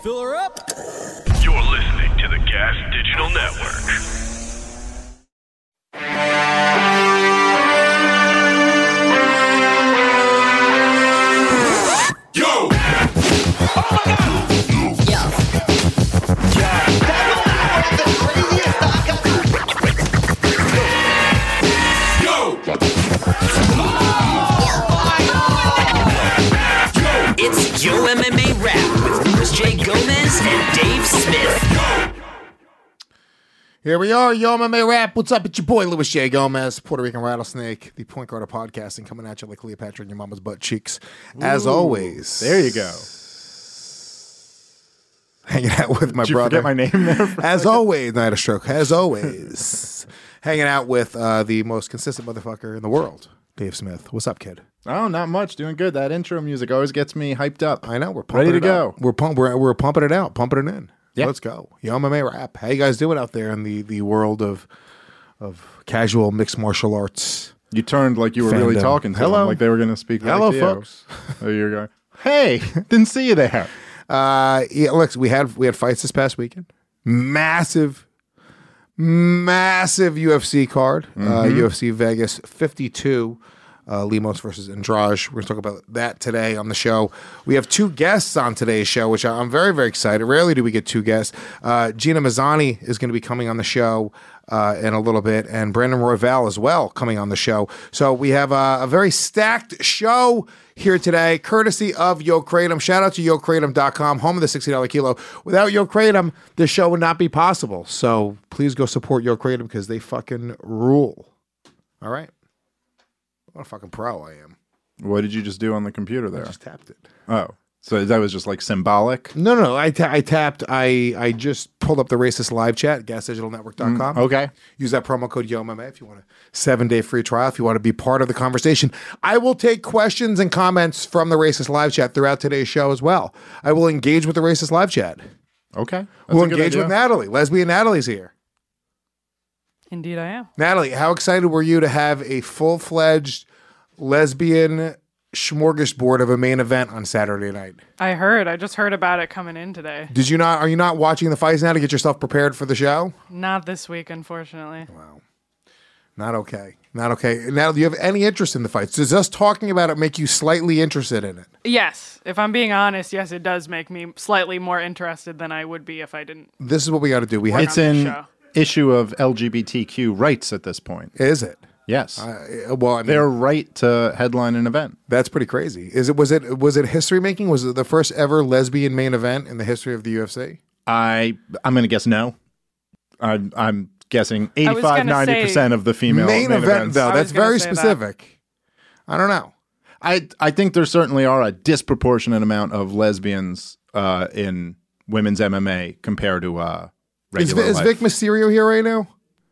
Fill her up. You're listening to the Gas Digital Network. Yo! It's Yo MMA Rap with Louis J. Gomez and Dave Smith. Here we are, Yo MMA Rap. What's up? It's your boy, Louis J. Gomez, Puerto Rican Rattlesnake, the point guard of podcasting, coming at you like Cleopatra in your mama's butt cheeks. As always. There you go. Hanging out with my Did you brother. forget my name there? As always, I had a stroke. As always. Hanging out with the most consistent motherfucker in the world, Dave Smith. What's up, kid? Oh, not much. Doing good. That intro music always gets me hyped up. I know. We're pumping ready to it go. out. We're pumping it out, pumping it in. Yeah. Let's go. Yo MMA Rap. How you guys doing out there in the world of casual mixed martial arts? You turned like you were really Fandom. talking to Hello. them, like they were going to speak back Hello, to folks. You. So you're going, hey, didn't see you there. Yeah, look, we had fights this past weekend. Massive UFC card. UFC Vegas 52. Lemos versus Andrade. We're going to talk about that today on the show. We have two guests on today's show, which I'm very, very excited. Rarely do we get two guests. Gina Mazzani is going to be coming on the show in a little bit, and Brandon Royval as well coming on the show. So we have a very stacked show here today, courtesy of Yo Kratom. Shout out to YoKratom.com, home of the $60 kilo. Without Yo Kratom, this show would not be possible. So please go support Yo Kratom because they fucking rule. All right? What a fucking pro I am. What did you just do on the computer there? I just tapped it. Oh, so that was just like symbolic? No. I tapped. I just pulled up the racist live chat, gasdigitalnetwork.com. Okay. Use that promo code YOMMA if you want a 7-day free trial, if you want to be part of the conversation. I will take questions and comments from the racist live chat throughout today's show as well. I will engage with the racist live chat. Okay. We'll a good engage idea. with Natalie. Lesbian Natalie's here. Indeed, I am. Natalie, how excited were you to have a full-fledged lesbian smorgasbord of a main event on Saturday night? I just heard about it coming in today. Did you not? Are you not watching the fights now to get yourself prepared for the show? Not this week, unfortunately. Wow. Not okay. Not okay. Now, do you have any interest in the fights? Does us talking about it make you slightly interested in it? Yes, if I'm being honest, yes, it does make me slightly more interested than I would be if I didn't. This is what we got to do. We have. It's on the an show. issue of LGBTQ rights at this point. Is it? Yes. Well, I mean, Their right to headline an event. that's pretty crazy. Was it history making? Was it the first ever lesbian main event in the history of the UFC? I'm going to guess no. I'm guessing I was 85, gonna 90% say- of the female main event events. though. I That's was gonna very say that. specific. I don't know. I think there certainly are a disproportionate amount of lesbians in women's MMA compared to regular Is life. Vic Mysterio here right now?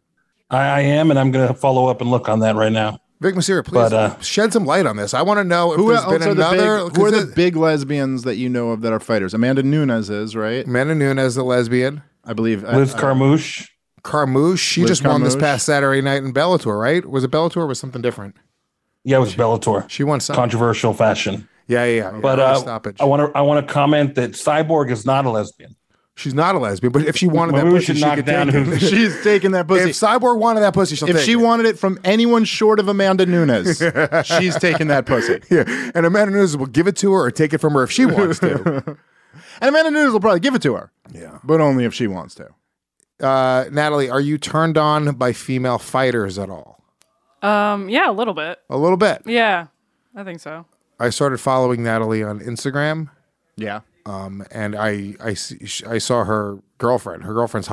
I am, and I'm going to follow up and look on that right now. Vic Mysterio, please But, shed some light on this. I want to know if who there's else been are the another. big, who are the big lesbians that you know of that are fighters? Amanda Nunes is, right? Amanda Nunes, the lesbian. I believe. Liz Carmouche. Carmouche, she Liz just won this Carmouche. past Saturday night in Bellator, right? Was it Bellator or was something different? Yeah, it was Bellator. She won some. Controversial fashion. Yeah. But stoppage. I want to comment that Cyborg is not a lesbian. She's not a lesbian, but if she wanted that Maybe we pussy, should she knock could down take who- it. She's taking that pussy. If Cyborg wanted that pussy, she'll If take she it. wanted it from anyone short of Amanda Nunes, she's taking that pussy. Yeah, and Amanda Nunes will give it to her or take it from her if she wants to. And Amanda Nunes will probably give it to her. Yeah. But only if she wants to. Natalie, are you turned on by female fighters at all? Yeah, a little bit. A little bit. Yeah, I think so. I started following Natalie on Instagram, Yeah. and I saw her girlfriend. Her girlfriend's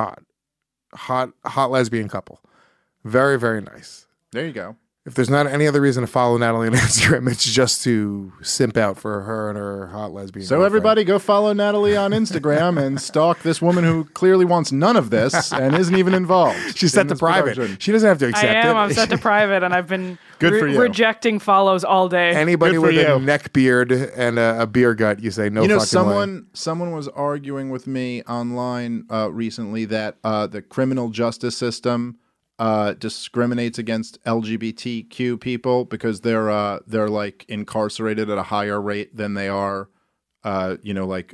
hot lesbian couple. Very, very nice. There you go. If there's not any other reason to follow Natalie on Instagram, it's just to simp out for her and her hot lesbian. So girlfriend. everybody go follow Natalie on Instagram and stalk this woman who clearly wants none of this and isn't even involved. she's set in to this private. production. She doesn't have to I accept it. am. I'm set to private, and I've been Good for you. rejecting follows all day. Anybody Good for with a you. neck beard and a beer gut, you say no. You know, fucking way. someone was arguing with me online recently that the criminal justice system discriminates against LGBTQ people because they're like incarcerated at a higher rate than they are, like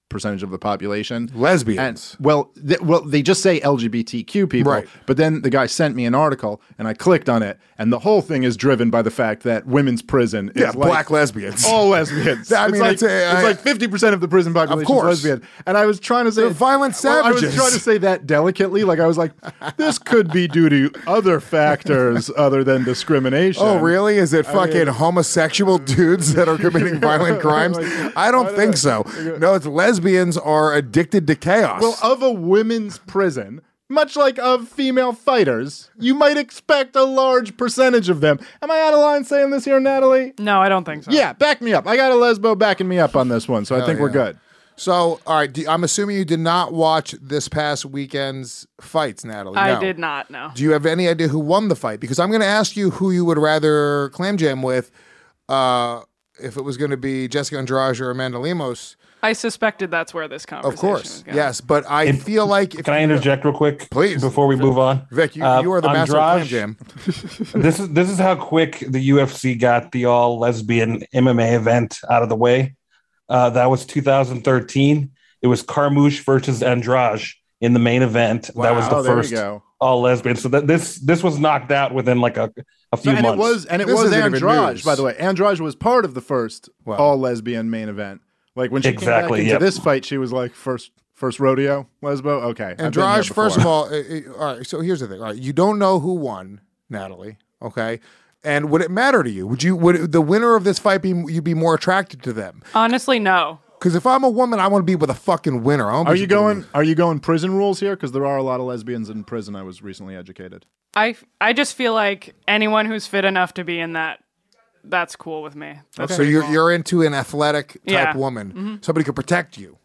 percentage of the population. Lesbians. And they just say LGBTQ people, Right. but then the guy sent me an article and I clicked on it, and the whole thing is driven by the fact that women's prison is like black lesbians. all lesbians. I mean, it's like 50% of the prison population is course. lesbian. And I was trying to say They're violent savages. I was trying to say that delicately. Like I was like, this could be due to other factors other than discrimination. Oh, really? Is it fucking homosexual dudes that are committing violent crimes? I don't think so. No, it's lesbians are addicted to chaos. Well, of a women's prison, much like of female fighters, you might expect a large percentage of them. Am I out of line saying this here, Natalie? No, I don't think so. Yeah, back me up. I got a lesbo backing me up on this one, so I think we're yeah. good. So, all right, I'm assuming you did not watch this past weekend's fights, Natalie. I No. did not, no. Do you have any idea who won the fight? Because I'm going to ask you who you would rather clam jam with if it was going to be Jessica Andrade or Amanda Lemos. I suspected that's where this conversation Of course, was going. yes. But I feel like... Can I interject real quick? Please. Before we move on? Vic, you are the master of clam Andrade, jam. This is how quick the UFC got the all lesbian MMA event out of the way. That was 2013. It was Carmouche versus Andrade in the main event. Wow. That was the there we first go. all lesbian. So that this was knocked out within like a few And months. it This was isn't even Andrade, news. by the way. Andrade was part of the first Wow. all lesbian main event. Like when she came back Exactly, into yep. this fight, she was like first rodeo lesbo. Okay, I've been here Andrade, first of before. all, all right, so here's the thing. All right, you don't know who won, Natalie, okay? And would it matter to you? Would the winner of this fight you'd be more attracted to them? Honestly, no. Because if I'm a woman, I want to be with a fucking winner. Are you going prison rules here? Because there are a lot of lesbians in prison. I was recently educated. I just feel like anyone who's fit enough to be in that's cool with me. That's So you're into an athletic type Yeah. woman. Somebody could protect you.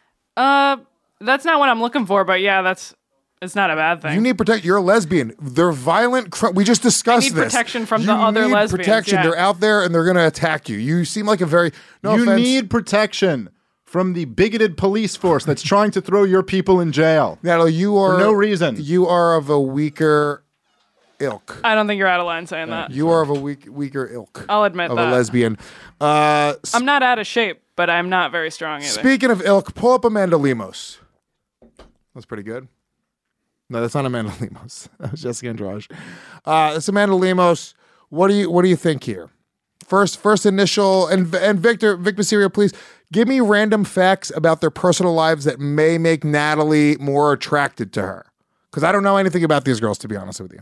that's not what I'm looking for, but yeah, it's not a bad thing. You need protect. You're a lesbian. They're violent. We just discussed need this. protection from You the other need lesbians, protection. yeah. They're out there and they're going to attack you. You seem like a very no you offense. need protection from the bigoted police force that's trying to throw your people in jail. Natalie. You are For no reason. You are of a weaker ilk. I don't think you're out of line saying that. You are of a weaker ilk. I'll admit of that. a lesbian. I'm not out of shape, but I'm not very strong either. Speaking of ilk, pull up Amanda Lemos. That's pretty good. No, that's not Amanda Lemos. That was Jessica Andrade. It's Amanda Lemos. What do you think here? First initial and Vic Mysterio, please give me random facts about their personal lives that may make Natalie more attracted to her. Because I don't know anything about these girls, to be honest with you.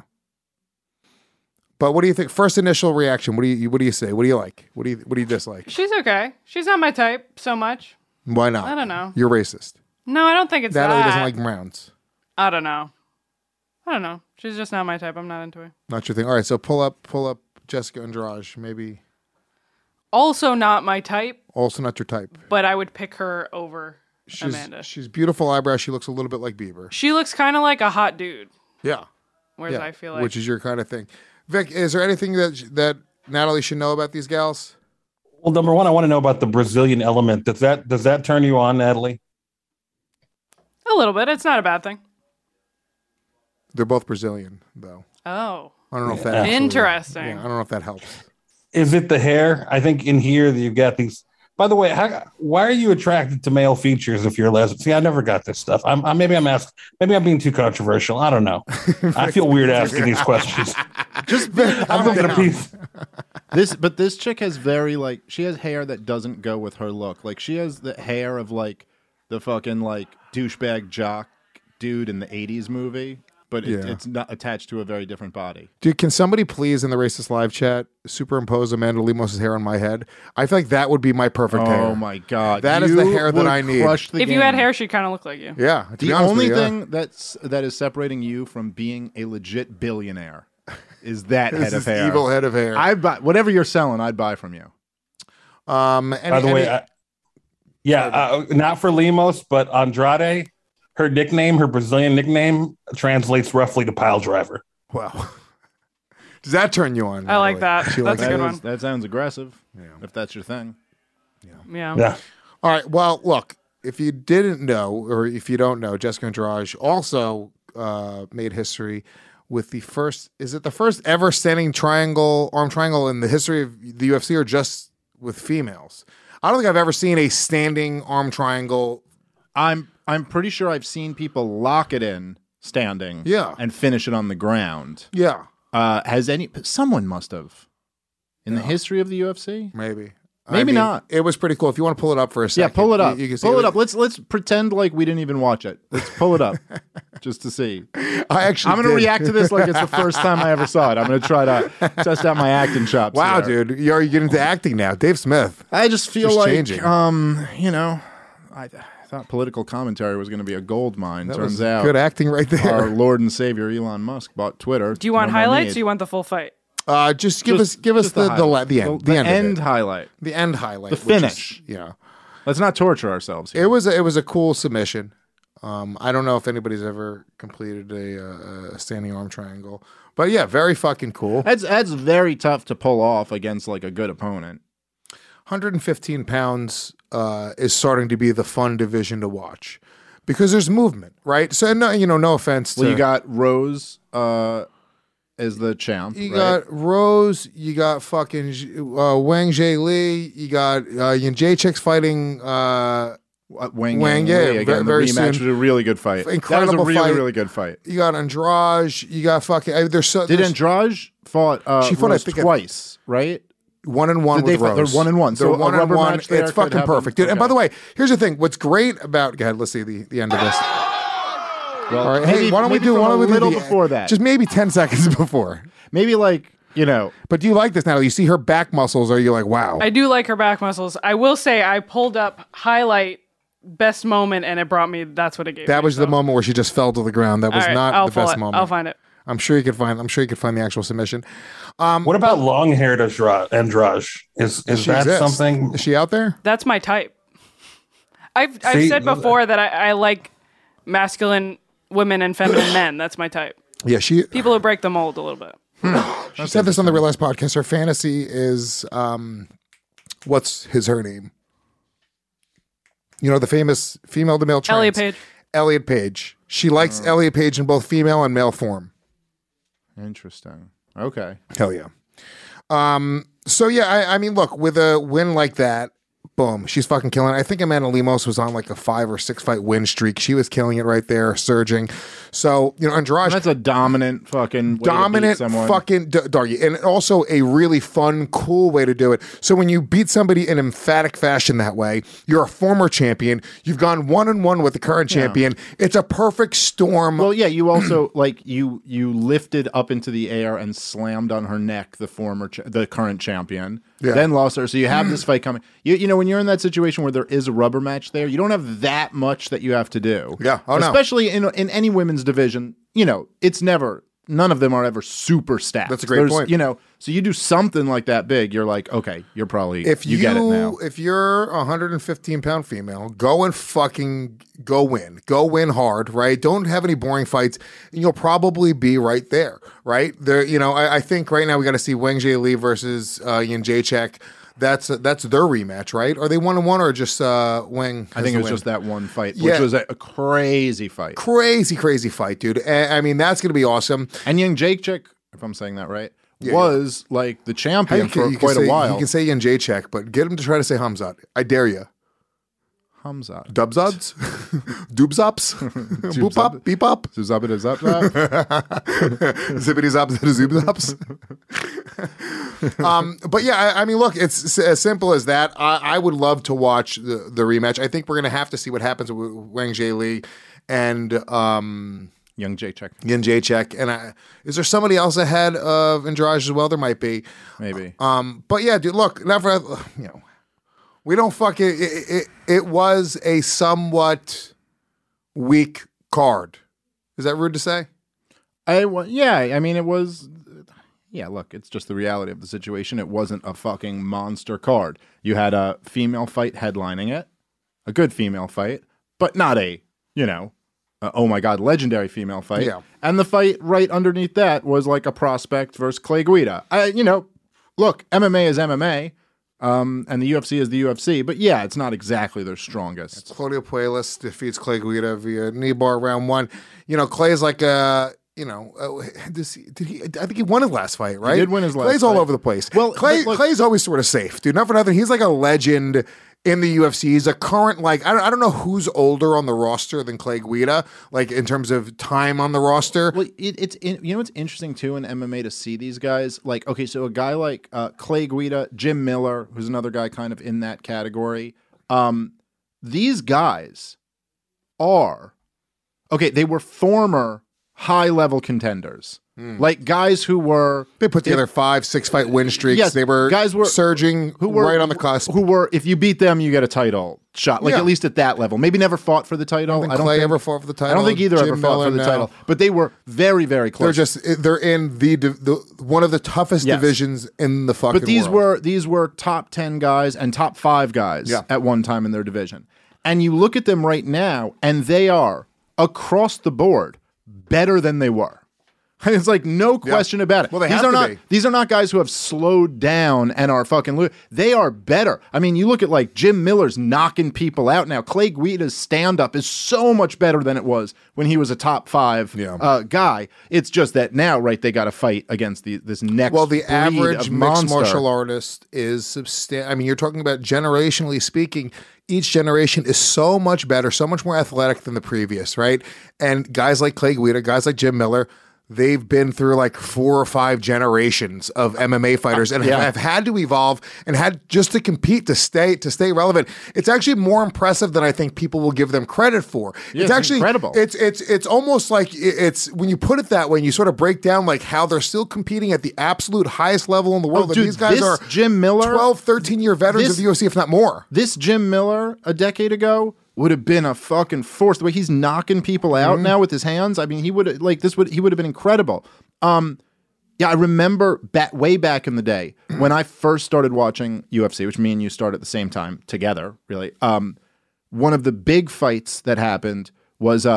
But what do you think? First initial reaction. What do you say? What do you like? What do you dislike? She's okay. She's not my type so much. Why not? I don't know. You're racist. No, I don't think it's Natalie that. doesn't like Browns. I don't know. She's just not my type. I'm not into her. Not your thing. All right, so pull up Jessica Andrade. Maybe Also not my type, also not your type. but I would pick her over Amanda. She's beautiful eyebrows. She looks a little bit like Bieber. She looks kind of like a hot dude, Yeah. whereas Yeah. I feel like Which is your kind of thing. Vic, is there anything that Natalie should know about these gals? Well, number one, I want to know about the Brazilian element. Does that turn you on, Natalie? a little bit. It's not a bad thing. They're both Brazilian, though. Oh, I don't know if that Yeah. actually- interesting. Yeah, I don't know if that helps. Is it the hair? I think in here you've got these. By the way, why are you attracted to male features if you're lesbian? See, I never got this stuff. Maybe I'm being too controversial. I don't know. I feel weird asking these questions. I'm looking at a piece. This chick has she has hair that doesn't go with her look. Like she has the hair of like the fucking like douchebag jock dude in the 80s movie, but it's not attached to a very different body. Dude, can somebody please in the Racist Live chat superimpose Amanda Lemos' hair on my head? I feel like that would be my perfect hair. Oh my god. That is the hair that would I need. crush the If you game. had hair, she'd kind of look like you. Yeah. to be The honest only with you, yeah. thing that is separating you from being a legit billionaire is that This head of is hair. evil head of hair. I'd buy whatever you're selling. I'd buy from you. By the way, not for Lemos, but Andrade, her Brazilian nickname, translates roughly to pile driver. wow. Does that turn you on? I like Natalie? that. She likes That's a it. good one. That sounds aggressive. If that's your thing. Yeah. Yeah. All right. Well, look, if you didn't know, or if you don't know, Jessica Andrade also made history with the first ever standing arm triangle in the history of the UFC, or just with females? I don't think I've ever seen a standing arm triangle. I'm pretty sure I've seen people lock it in standing, and finish it on the ground. Yeah, someone must have in the history of the UFC? Maybe. Maybe not. It was pretty cool. If you want to pull it up for a second. Yeah, pull it up. You can see pull it up. Let's pretend like we didn't even watch it. Let's pull it up just to see. I'm going to react to this like it's the first time I ever saw it. I'm going to try to test out my acting chops. Wow, here. dude. You're getting into acting now. Dave Smith. I just feel Just like, changing. I thought political commentary was going to be a gold mine. That Turns was out good acting right there. our Lord and Savior Elon Musk bought Twitter. Do you want No more highlights? need. Or do you want the full fight? Just give us the end. The end end of it. highlight. The end highlight. The which is, finish. yeah. Let's not torture ourselves here. It was a cool submission. I don't know if anybody's ever completed a standing arm triangle, but yeah, very fucking cool. That's very tough to pull off against like a good opponent. 115 pounds is starting to be the fun division to watch because there's movement, right? So no offense. Well, you got Rose as the champ. You right? got Rose. You got fucking Wang Jie Li. You got Yin Jacek's fighting. Wang Yang, Yang again. very the rematch soon. was a really good fight. Incredible that was a really, fight. really good fight. You got Andrade. You got fucking. Did Andrade fought She fought, I Rose think, twice, right? 1-1 Did they with fight? Rose. They're 1-1. So They're a rubber 1-1. match there It's could fucking happen. perfect, dude. And Okay. by the way, here's the thing. What's great about? Go ahead. Let's see the end of this. Well, All right. maybe, Hey, why don't we maybe do? from Why don't we a do little the- before that? Just maybe 10 seconds before. Maybe like But do you like this, Natalie? You see her back muscles? Or are you like, wow? I do like her back muscles. I will say I pulled up highlight best moment and it brought me. That's what it gave. That me, was the moment where she just fell to the ground. That was All right, not I'll the pull best it. moment. I'll find it. I'm sure you could find the actual submission. What about long-haired Andrade? Is She that exists. something? Is she out there? That's my type. I've See, said before that I like masculine women and feminine men. That's my type. Yeah, she People who break the mold a little bit. said this on the Real Life podcast. Her fantasy is what's her name? You know, the famous female to male trans. Elliot Page. Elliot Page. She likes Elliot Page in both female and male form. interesting. Okay. Hell yeah. So yeah, I mean, look, with a win like that, boom, she's fucking killing it. I think Amanda Lemos was on like a 5 or 6 fight win streak. She was killing it right there, surging. So, Andrade. That's a dominant fucking way Dominant to beat someone. fucking doggy, and also a really fun, cool way to do it. So when you beat somebody in emphatic fashion that way, you're a former champion. You've gone 1-1 with the current champion. It's a perfect storm. Well, yeah, you also like you lifted up into the air and slammed on her neck the current champion. Yeah. Then lost her. So you have this fight coming. You know when you're in that situation where there is a rubber match there, you don't have that much that you have to do. Yeah. Oh, no. Especially in any women's division. It's never. None of them are ever super stacked. That's a great point. So you do something like that big, you're like, okay, you're probably if you get it now. If you're a 115-pound female, go and fucking go win hard, right? Don't have any boring fights, and you'll probably be right there, right? There, I think right now we got to see Wang Jie Li versus Yin Jacek. That's their rematch, right? Are they 1-1 or just Wang? I think it was just that one fight, Yeah. which was a crazy fight. Crazy fight, dude. I mean, that's going to be awesome. And Young Jacek, if I'm saying that right, was like the champion for You quite a while. You can say Yin Jacek, but get him to try to say Hamzat. I dare you. Hamzat. Dubzods? Doobzops? Boop-pop? Beep-pop? Zuzabit is up. Zippity-zops, zoop-zops. But yeah, I mean, look, it's as simple as that. I would love to watch the rematch. I think we're going to have to see what happens with Wang Jie Li and Young Jacek. Yin Jacek. And is there somebody else ahead of Andrade as well? There might be. Maybe. But yeah, dude, look, never, we don't fucking. It was a somewhat weak card. Is that rude to say? I mean, it was. Yeah, look, it's just the reality of the situation. It wasn't a fucking monster card. You had a female fight headlining it, a good female fight, but not a, oh my God, legendary female fight. Yeah. And the fight right underneath that was like a prospect versus Clay Guida. Look, MMA is MMA. And the UFC is the UFC, but yeah, it's not exactly their strongest. Claudio Puelles defeats Clay Guida via knee bar round 1. Clay's like I think he won his last fight, right? He did win his last Clay's all fight. over the place. Well, Clay's always sort of safe, dude. Not for nothing. He's like a legend in the UFC. He's a current, like, I don't know who's older on the roster than Clay Guida, like in terms of time on the roster. Well, it's you know what's interesting too in MMA to see these guys, like, okay, so a guy like Clay Guida, Jim Miller, who's another guy kind of in that category. These guys are okay. They were former high-level contenders. Like guys who were They put together 5-6 fight win streaks. Yes, they were guys were surging who were right on the cusp. Who were, if you beat them, you get a title shot. Like Yeah. at least at that level. Maybe never fought for the title. I don't think Clay ever fought for the title. I don't think either Jim ever fought Miller, for the no. title. But they were very, very close. They're in the one of the toughest Yes. divisions in the fucking But these world. were top 10 guys and top 5 guys Yeah. at one time in their division. And you look at them right now, and they are across the board better than they were. It's like no question about it. Well, they these have are to not be. these are not guys who have slowed down and are fucking they are better. I mean, you look at like Jim Miller's knocking people out now. Clay Guida's stand up is so much better than it was when he was a top 5 guy. It's just that now, right, they got to fight against this next Well, the breed average of mixed monster. martial artist is substantial. I mean, you're talking about generationally speaking, each generation is so much better, so much more athletic than the previous, right? And guys like Clay Guida, guys like Jim Miller, they've been through like 4 or 5 generations of MMA fighters and have had to evolve and had just to compete to stay relevant. It's actually more impressive than I think people will give them credit for. Yeah, it's actually incredible. It's almost like it's when you put it that way and you sort of break down like how they're still competing at the absolute highest level in the world. dude, These guys this are Jim Miller, 12, 13-year veterans of the UFC, if not more. This Jim Miller a decade ago would have been a fucking force. The way he's knocking people out now with his hands, I mean, he would have been incredible. Yeah, I remember way back in the day when I first started watching UFC, which me and you started at the same time together, really. One of the big fights that happened was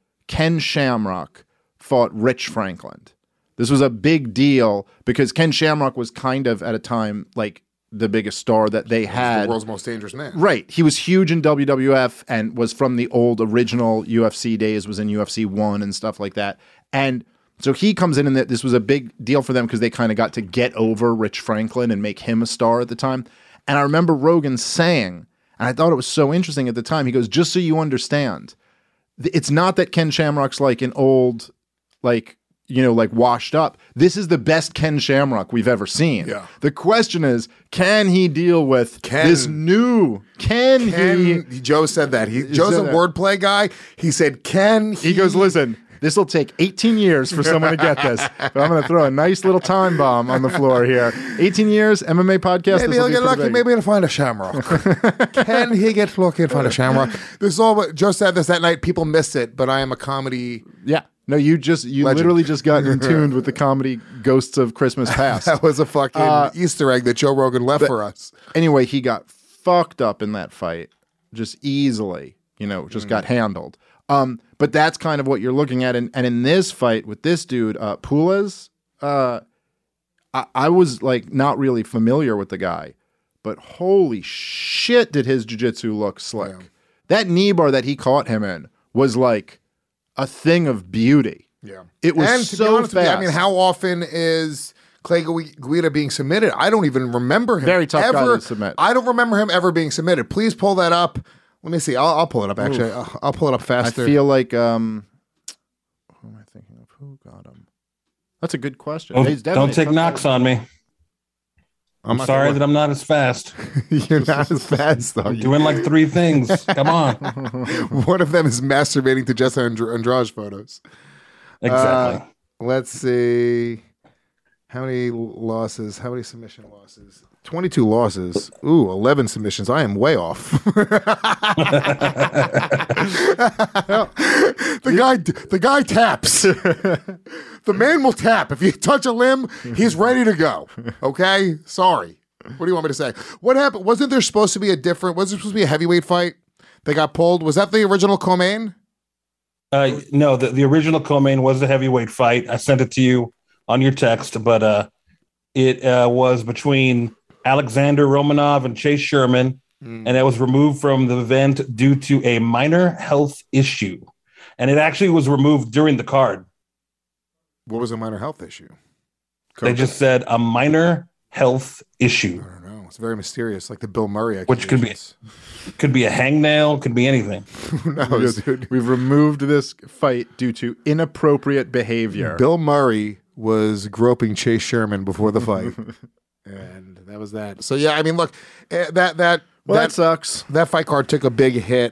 Ken Shamrock fought Rich Franklin. This was a big deal because Ken Shamrock was kind of at a time like the biggest star that they had. The world's most dangerous man. Right. He was huge in WWF and was from the old original UFC days, was in UFC 1 and stuff like that. And so he comes in and this was a big deal for them because they kind of got to get over Rich Franklin and make him a star at the time. And I remember Rogan saying, and I thought it was so interesting at the time, he goes, just so you understand, it's not that Ken Shamrock's like an old, like, you know, like washed up. This is the best Ken Shamrock we've ever seen. Yeah. The question is, can he deal with this new? Can he? Joe said that. Joe's a that. wordplay guy. He said, "Can he?" He goes, listen, this will take 18 years for someone to get this. But I'm going to throw a nice little time bomb on the floor here. 18 years, MMA podcast. Maybe he'll get lucky. Maybe he'll find a shamrock. Can he get lucky and find a shamrock? This is all what Joe said this that night. People missed it, but I am a comedy. Yeah. No, you Legend. literally just got in tuned with the comedy Ghosts of Christmas Past. That was a fucking Easter egg that Joe Rogan left for us. Anyway, he got fucked up in that fight, just easily, just got handled. But that's kind of what you're looking at. And in this fight with this dude, Pules, I was like not really familiar with the guy, but holy shit, did his jiu-jitsu look slick. Yeah. That knee bar that he caught him in was like a thing of beauty. Yeah. It was and to so be honest with you, fast. I mean, how often is Clay Guida being submitted? I don't even remember him. Very tough ever. guy to submit. I don't remember him ever being submitted. Please pull that up. Let me see. I'll pull it up, actually. I'll pull it up faster. I feel like, who am I thinking of? Who got him? That's a good question. Don't take knocks on me. I'm sorry that I'm not as fast. You're not as fast, though. I'm doing like 3 things. Come on. One of them is masturbating to Jessica Andrade photos. Exactly. Let's see. How many losses? How many submission losses? 22 losses. Ooh, 11 submissions. I am way off. The guy taps. The man will tap. If you touch a limb, he's ready to go. Okay? Sorry. What do you want me to say? What happened? Wasn't there supposed to be wasn't there supposed to be a heavyweight fight that got pulled? Was that the original co-main? No, the original co-main was the heavyweight fight. I sent it to you on your text, but it was between Alexander Romanov and Chase Sherman, and it was removed from the event due to a minor health issue. And it actually was removed during the card. What was a minor health issue? They just said a minor health issue. I don't know. It's very mysterious, like the Bill Murray Which could be- accusations. Could be a hangnail. Could be anything. Who knows, dude? We've removed this fight due to inappropriate behavior. Bill Murray was groping Chase Sherman before the fight, and that was that. So yeah, I mean, look, that sucks. That fight card took a big hit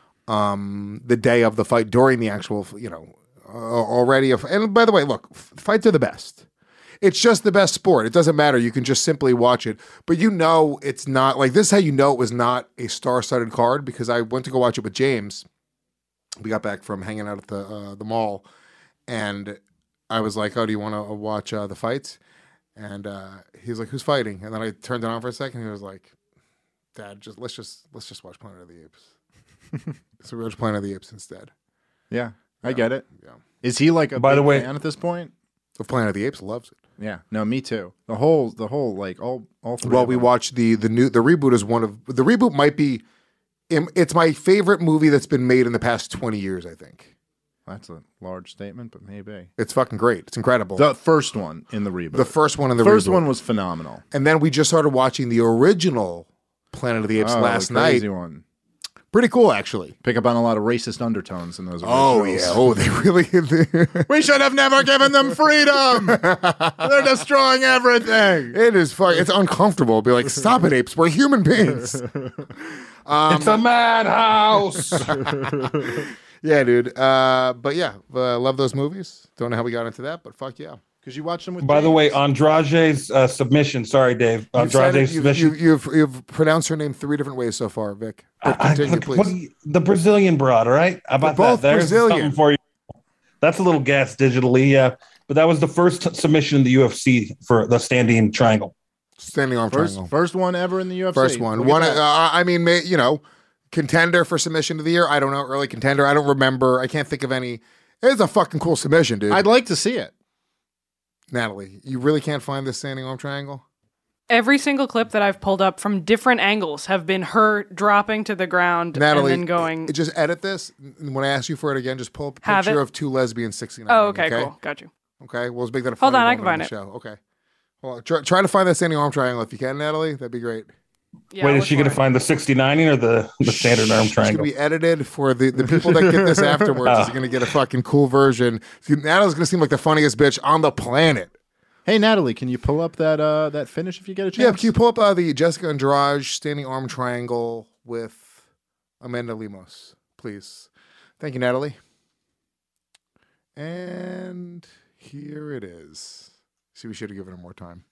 the day of the fight during the actual, already. And by the way, look, fights are the best. It's just the best sport. It doesn't matter. You can just simply watch it. But it's not like this is how you know it was not a star-studded card, because I went to go watch it with James. We got back from hanging out at the mall, and I was like, "Oh, do you want to watch the fights?" And he was like, "Who's fighting?" And then I turned it on for a second. And he was like, "Dad, let's just watch Planet of the Apes." So we watched Planet of the Apes instead. Yeah, I get it. Yeah. Is he like a By the big way- fan at this point? The Planet of the Apes loves it. Yeah, no, me too. The whole, like all three. Well, of we them. watched the reboot is the reboot might be, it's my favorite movie that's been made in the past 20 years. I think That's a large statement, but maybe it's fucking great. It's incredible. the first one in the reboot. The first one in the first reboot. one was phenomenal. And then we just started watching the original Planet of the Apes last the night. crazy one. Pretty cool, actually. Pick up on a lot of racist undertones in those. Oh originals. yeah. Oh, they really. We should have never given them freedom. They're destroying everything. It is fucking. It's uncomfortable. Be like, stop it, apes. We're human beings. It's a madhouse. Yeah, dude. But yeah, love those movies. Don't know how we got into that, but fuck yeah. Because you watched them with. By the James. way, Andrade's submission. Sorry, Dave. You've said Andrade's it- submission. You've pronounced her name 3 different ways so far, Vic. But continue, please. The Brazilian broad, all right? How about They're both that? There's Brazilian. something for you. That's a little gas digitally, yeah. But that was the first submission in the UFC for the standing triangle. Standing arm triangle. First one ever in the UFC. First one. Look at that. I mean, contender for submission of the year. I don't know. Early contender. I don't remember. I can't think of any. It's a fucking cool submission, dude. I'd like to see it. Natalie, you really can't find this standing arm triangle? Every single clip that I've pulled up from different angles have been her dropping to the ground Natalie, and then going. Just edit this. When I ask you for it again, just pull up a Have picture it? of 2 lesbians 69. Oh, okay, cool. Got you. Okay, we'll just make that a Hold funny on, I can moment find on the show. Okay. Well, try to find that standing arm triangle if you can, Natalie. That'd be great. Yeah, Wait, I'll is she look going to for it. find the 69 or the standard arm It's going triangle? to be edited for the people that get this afterwards. Is going to get a fucking cool version. See, Natalie's going to seem like the funniest bitch on the planet. Hey Natalie, can you pull up that finish if you get a chance? Yeah, can you pull up the Jessica Andrade standing arm triangle with Amanda Lemos, please? Thank you, Natalie. And here it is. See, we should have given her more time.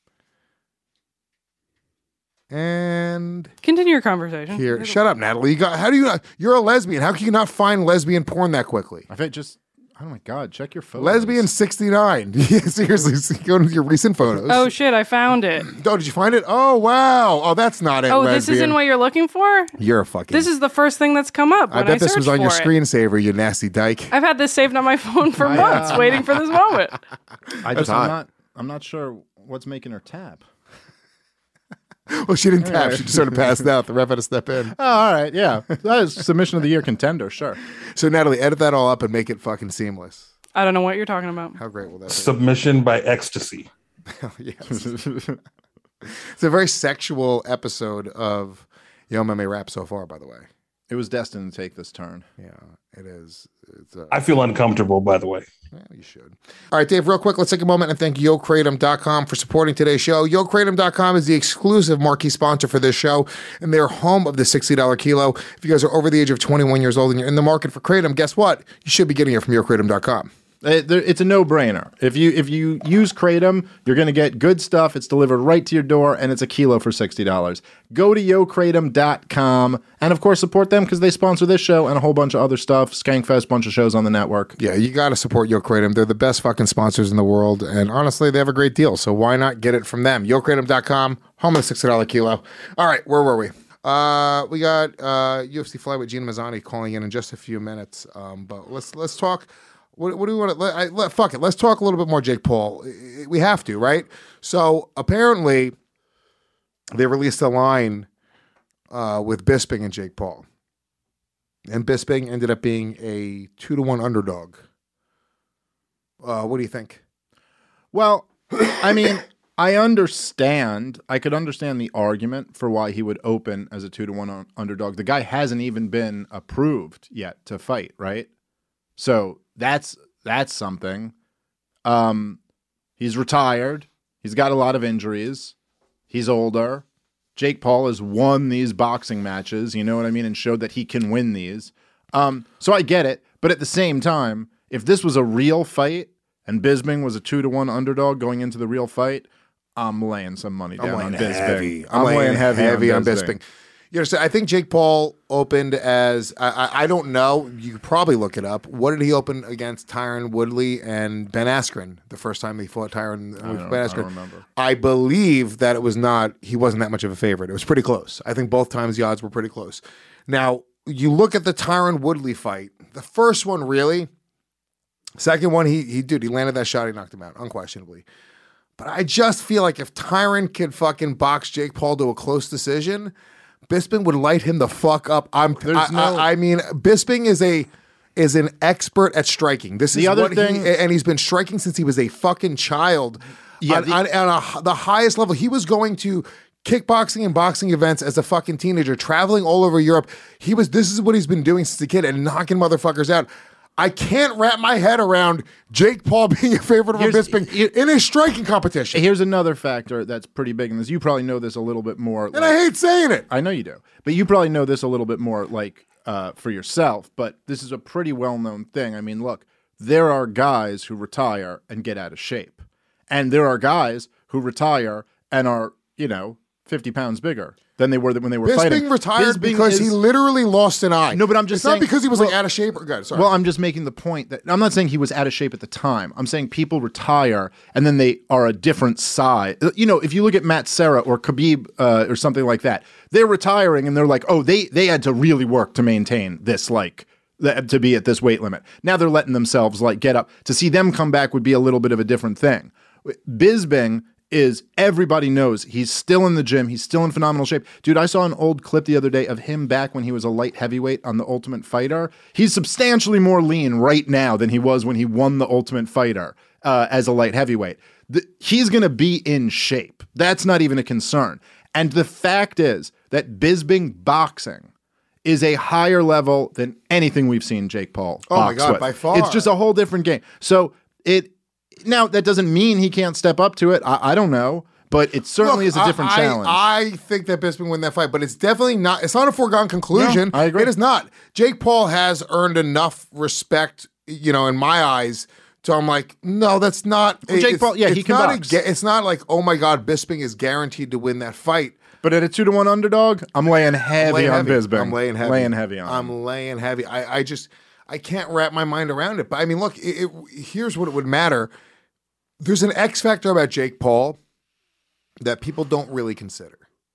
And Continue your conversation. here, shut up, Natalie. How do you not? You're a lesbian. How can you not find lesbian porn that quickly? I think just. Oh my God! Check your photos. Lesbian 69. Yeah, seriously. Go into your recent photos. Oh shit! I found it. Oh, did you find it? Oh, wow. Oh, that's not it. Oh, lesbian. this isn't what you're looking for. You're a fucking. This is the first thing that's come up I when bet this was searched on your for it. screensaver, you nasty dyke. I've had this saved on my phone for months, waiting for this moment. I'm not sure what's making her tap. Well, she didn't tap. She just sort of passed out. The ref had to step in. Oh, all right, yeah, that is submission of the year contender. Sure. So, Natalie, edit that all up and make it fucking seamless. I don't know what you're talking about. How great will that be? Submission by ecstasy. Yes. It's a very sexual episode of Yo MMA Rap so far, by the way. It was destined to take this turn. Yeah, it is. It's, I feel uncomfortable, by the way. well, you should. All right, Dave, real quick, let's take a moment and thank YoKratom.com for supporting today's show. YoKratom.com is the exclusive marquee sponsor for this show, and they're home of the $60 kilo. If you guys are over the age of 21 years old and you're in the market for Kratom, guess what? You should be getting it from YoKratom.com. It's a no-brainer. If you use Kratom, you're going to get good stuff. It's delivered right to your door, and it's a kilo for $60. Go to YoKratom.com, and of course support them because they sponsor this show and a whole bunch of other stuff. Skankfest, bunch of shows on the network. Yeah, you got to support YoKratom. They're the best fucking sponsors in the world, and honestly, they have a great deal, so why not get it from them? YoKratom.com, home of the $60 kilo. All right, where were we? We got UFC flyweight Gina Mazzani calling in just a few minutes, but let's talk. What do we want to? Fuck it. Let's talk a little bit more Jake Paul. We have to, right? So apparently, they released a line with Bisping and Jake Paul, and Bisping ended up being a 2-1 underdog. What do you think? Well, I mean, I understand. I could understand the argument for why he would open as a 2-1 underdog. The guy hasn't even been approved yet to fight, right? So that's something. He's retired. He's got a lot of injuries. He's older. Jake Paul has won these boxing matches, you know what I mean, and showed that he can win these. So I get it, but at the same time, if this was a real fight and Bisping was a 2-1 underdog going into the real fight, I'm laying some money down on Bisping. I'm laying heavy on Bisping. Bisping. You understand? I think Jake Paul opened as I don't know. You could probably look it up. What did he open against Tyron Woodley and Ben Askren the first time he fought Tyron with Ben Askren? I don't remember. I believe that it was not. He wasn't that much of a favorite. It was pretty close. I think both times the odds were pretty close. Now you look at the Tyron Woodley fight. The first one really. Second one, he landed that shot. He knocked him out unquestionably. But I just feel like if Tyron could fucking box Jake Paul to a close decision, Bisping would light him the fuck up. I mean, Bisping is an expert at striking. This is the other thing, and he's been striking since he was a fucking child. Yeah, on the highest level. He was going to kickboxing and boxing events as a fucking teenager, traveling all over Europe. This is what he's been doing since a kid, and knocking motherfuckers out. I can't wrap my head around Jake Paul being a favorite of Bisping in a striking competition. Here's another factor that's pretty big in this. You probably know this a little bit more. And I hate saying it. I know you do. But you probably know this a little bit more for yourself. But this is a pretty well-known thing. I mean, look, there are guys who retire and get out of shape. And there are guys who retire and are, 50 pounds bigger than they were when they were fighting. Bisping retired because he literally lost an eye. No, but I'm just saying. Not because he was out of shape. Sorry. Well, I'm just making the point that I'm not saying he was out of shape at the time. I'm saying people retire and then they are a different size. If you look at Matt Serra or Khabib or something like that, they're retiring and they're like, oh, they had to really work to maintain this, to be at this weight limit. Now they're letting themselves get up. To see them come back would be a little bit of a different thing. Bisping is, everybody knows he's still in the gym. He's still in phenomenal shape. Dude, I saw an old clip the other day of him back when he was a light heavyweight on The Ultimate Fighter. He's substantially more lean right now than he was when he won The Ultimate Fighter as a light heavyweight. He's going to be in shape. That's not even a concern. And the fact is that Bisping boxing is a higher level than anything we've seen Jake Paul box my God, with. by far. It's just a whole different game. So now, that doesn't mean he can't step up to it. I don't know, but it certainly is a different challenge. I think that Bisping win that fight, but it's definitely not. It's not a foregone conclusion. No, I agree. It is not. Jake Paul has earned enough respect, in my eyes. So I'm like, no, that's not. Well, Jake Paul, he can box. It's not like, oh my God, Bisping is guaranteed to win that fight. But at a 2-1 underdog, I'm laying heavy on Bisping. I'm laying heavy. I'm laying heavy. I can't wrap my mind around it. But I mean, look, here's what it would matter. There's an X factor about Jake Paul that people don't really consider.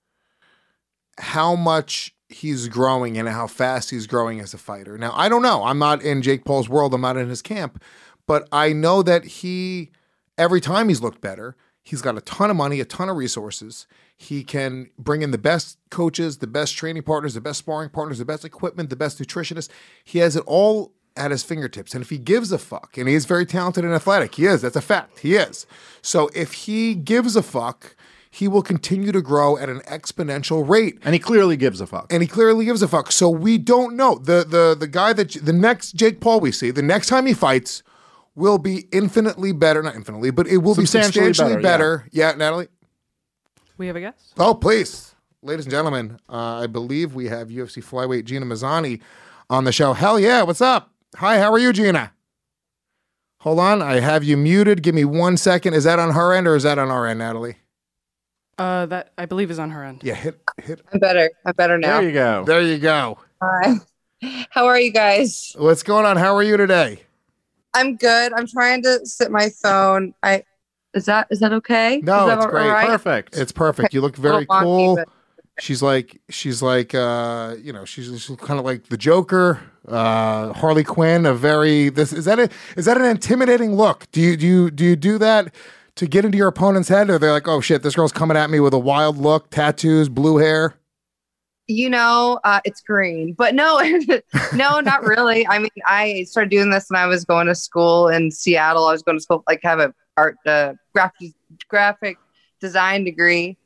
How much he's growing and how fast he's growing as a fighter. Now, I don't know. I'm not in Jake Paul's world. I'm not in his camp. But I know that every time he's looked better, he's got a ton of money, a ton of resources. He can bring in the best coaches, the best training partners, the best sparring partners, the best equipment, the best nutritionists. He has it all at his fingertips. And if he gives a fuck, and he is very talented and athletic, he is, that's a fact, he is. So if he gives a fuck, he will continue to grow at an exponential rate. And he clearly gives a fuck. So we don't know. The guy the next Jake Paul we see, the next time he fights, will be infinitely better. Not infinitely, but it will be substantially better. Yeah, Natalie? We have a guest? Oh, please. Ladies and gentlemen, I believe we have UFC flyweight Gina Mazzani on the show. Hell yeah, what's up? Hi, how are you, Gina? Hold on, I have you muted. Give me 1 second. Is that on her end or is that on our end, Natalie? That I believe is on her end. Yeah, hit. I'm better now. There you go. Hi. How are you guys? What's going on? How are you today? I'm good. I'm trying to sit my phone. Is that okay? No, it's great. Right? Perfect. It's perfect. You look very cool. She's like, she's kind of like the Joker, Harley Quinn. Is that an intimidating look? Do you do that to get into your opponent's head, or they're like, oh shit, this girl's coming at me with a wild look, tattoos, blue hair? It's green, but no, no, not really. I mean, I started doing this when I was going to school in Seattle. I was going to school, have a graphic design degree.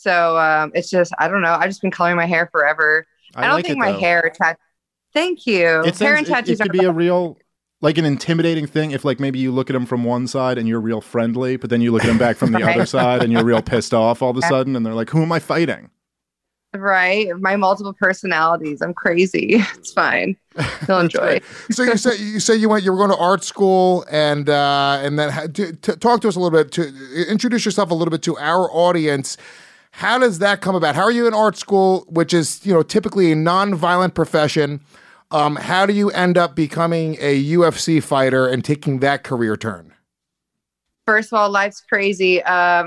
So it's just, I don't know. I've just been coloring my hair forever. I don't like think it, my though. hair. Thank you. Hair and tattoos it could be a real, like an intimidating thing if like maybe you look at them from one side and you're real friendly, but then you look at them back from the other side and you're real pissed off all of a sudden, and they're like, "Who am I fighting?" Right, my multiple personalities. I'm crazy. It's fine. They'll enjoy. So you say you were going to art school, and then talk to us a little bit, to introduce yourself a little bit to our audience. How does that come about? How are you in art school, which is typically a non-violent profession? How do you end up becoming a UFC fighter and taking that career turn? First of all, life's crazy.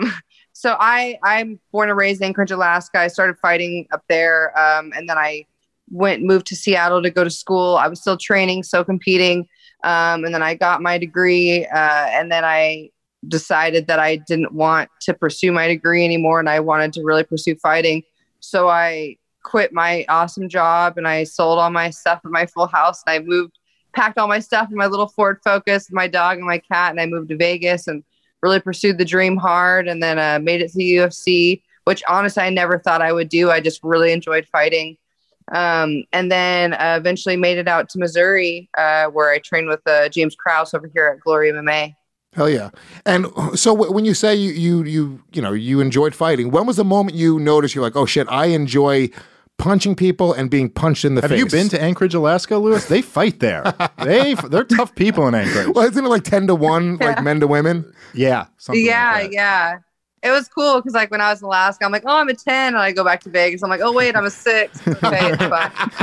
So I'm born and raised in Anchorage, Alaska. I started fighting up there. And then I moved to Seattle to go to school. I was still training, still competing. And then I got my degree. And then I decided that I didn't want to pursue my degree anymore. And I wanted to really pursue fighting. So I quit my awesome job and I sold all my stuff at my full house. And I packed all my stuff in my little Ford Focus, my dog and my cat. And I moved to Vegas and really pursued the dream hard, and then made it to the UFC, which honestly I never thought I would do. I just really enjoyed fighting. And then eventually made it out to Missouri, where I trained with James Krause over here at Glory MMA. Hell yeah. And so when you say you enjoyed fighting, when was the moment you noticed you're like, oh shit, I enjoy punching people and being punched in the face? Have you been to Anchorage, Alaska, Lewis? They fight there. They're tough people in Anchorage. Well, isn't it like 10-1, like men to women? Yeah. Yeah. It was cool because like when I was in Alaska, I'm like, oh, I'm a 10. And I go back to Vegas. I'm like, oh, wait, I'm a 6. Okay, it's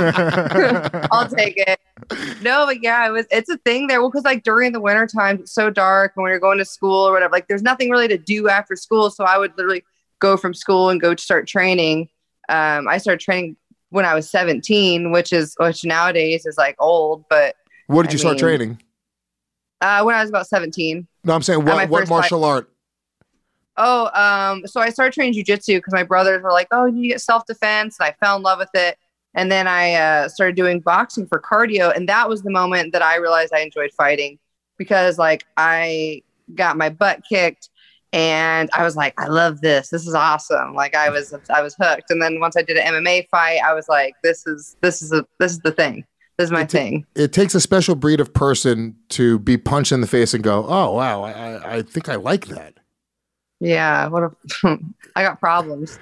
fine. I'll take it. No, but yeah, it's a thing there. Well, because like during the winter time, it's so dark and when you're going to school or whatever, like there's nothing really to do after school. So I would literally go from school and go to start training. I started training when I was 17, which nowadays is like old, but what did you start training? When I was about 17. No, I'm saying what martial art? Oh, so I started training jujitsu because my brothers were like, oh, you get self-defense. And I fell in love with it. And then I started doing boxing for cardio. And that was the moment that I realized I enjoyed fighting because like I got my butt kicked and I was like, I love this. This is awesome. Like I was hooked. And then once I did an MMA fight, I was like, this is the thing. This is my thing. It takes a special breed of person to be punched in the face and go, oh, wow, I think I like that. Yeah, I got problems.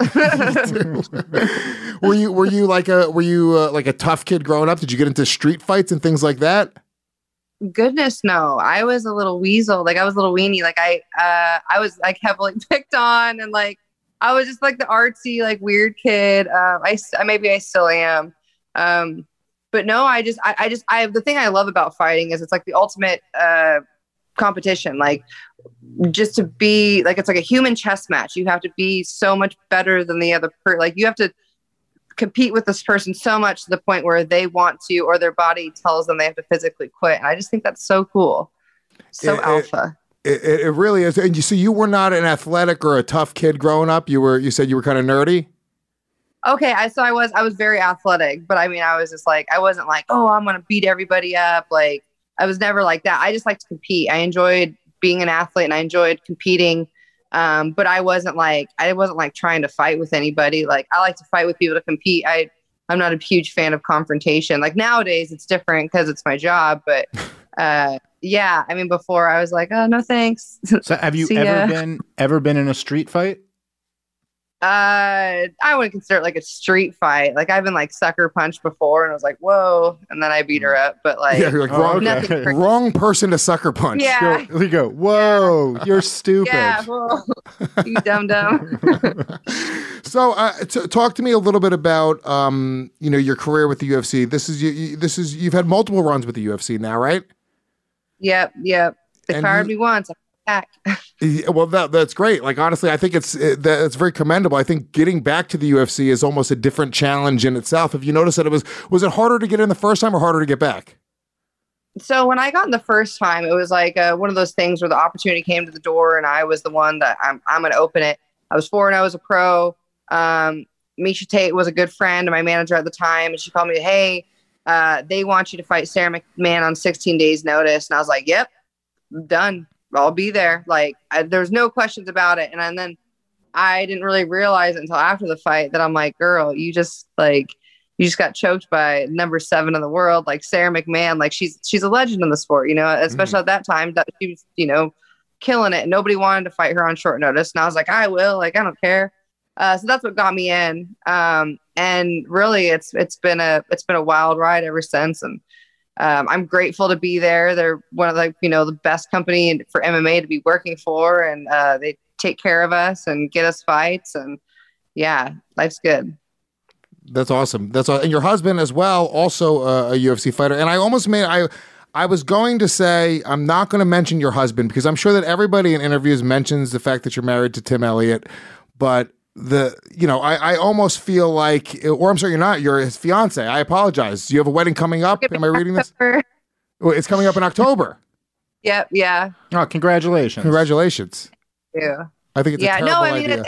Were you like a tough kid growing up? Did you get into street fights and things like that? Goodness, no. I was a little weasel. Like I was a little weenie. Like I was like heavily picked on, and like I was just like the artsy, like weird kid. Maybe I still am. But no, the thing I love about fighting is it's like the ultimate competition. Like just to be like, it's like a human chess match. You have to be so much better than the other person. Like you have to compete with this person so much to the point where they want to, or their body tells them they have to physically quit. And I just think that's so cool. So alpha. It really is. And you were not an athletic or a tough kid growing up. You said you were kind of nerdy. Okay. I was very athletic, but I mean, I was just like, I wasn't like, oh, I'm going to beat everybody up. Like I was never like that. I just like to compete. I enjoyed being an athlete and I enjoyed competing. But I wasn't like trying to fight with anybody. Like I like to fight with people to compete. I'm not a huge fan of confrontation. Like nowadays it's different because it's my job, but, yeah, I mean, before I was like, oh, no, thanks. So have you ever been in a street fight? I wouldn't consider it like a street fight. Like I've been like sucker punched before and I was like, whoa. And then I beat her up. But like, yeah, you're like wrong person to sucker punch. Yeah. You go, whoa, you're stupid. Yeah, whoa. You dumb. So talk to me a little bit about, your career with the UFC. You've had multiple runs with the UFC now, right? Yep. They fired me once. Back. Well, that's great. Like honestly, I think it's very commendable. I think getting back to the UFC is almost a different challenge in itself. Have you noticed that was it harder to get in the first time or harder to get back? So when I got in the first time, it was like one of those things where the opportunity came to the door, and I was the one that I'm going to open it. I was 4-0 as a pro. Misha Tate was a good friend and my manager at the time, and she called me, hey, they want you to fight Sarah McMahon on 16 days notice. And I was like, yep, done. I'll be there. Like there's no questions about it. And then I didn't really realize it until after the fight that I'm like, girl, you just got choked by number 7 in the world, like Sarah McMahon. Like she's a legend in the sport, especially at that time that she was, killing it. Nobody wanted to fight her on short notice. And I was like, I will, like, I don't care. So that's what got me in. And really it's been a wild ride ever since. And I'm grateful to be there. They're one of the best company for MMA to be working for. And they take care of us and get us fights. And yeah, life's good. That's awesome. And your husband as well, also a UFC fighter. And I was going to say, I'm not going to mention your husband because I'm sure that everybody in interviews mentions the fact that you're married to Tim Elliott, but I almost feel like, or I'm sorry, you're not, you're his fiance. I apologize. Do you have a wedding coming up? Am I reading this? Well, it's coming up in October. Yep. Yeah. Oh, congratulations. Congratulations. Yeah. I think it's a terrible idea.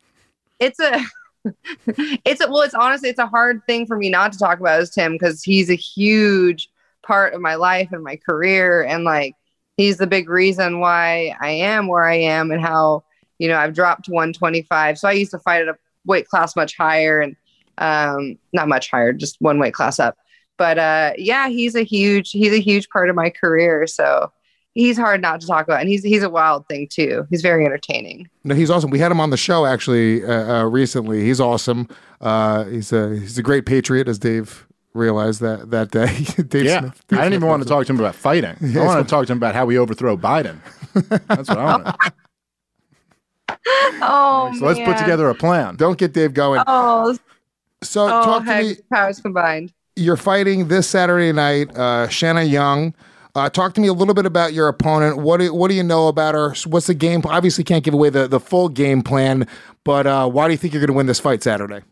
It's honestly, it's a hard thing for me not to talk about is Tim, because he's a huge part of my life and my career. And like, he's the big reason why I am where I am and how, I've dropped to 125. So I used to fight at a weight class much higher and not much higher, just one weight class up. But yeah, he's a huge part of my career. So he's hard not to talk about. And he's a wild thing too. He's very entertaining. No, he's awesome. We had him on the show actually recently. He's awesome. He's a great patriot, as Dave realized that day. Dave Smith. I didn't even want to talk to him about fighting. I want to talk to him about how we overthrow Biden. That's what I want. Oh, so let's put together a plan. Don't get Dave going. So talk to me. Powers combined. You're fighting this Saturday night, Shanna Young. Talk to me a little bit about your opponent. What do you know about her? What's the game? Obviously, can't give away the full game plan, but why do you think you're going to win this fight Saturday?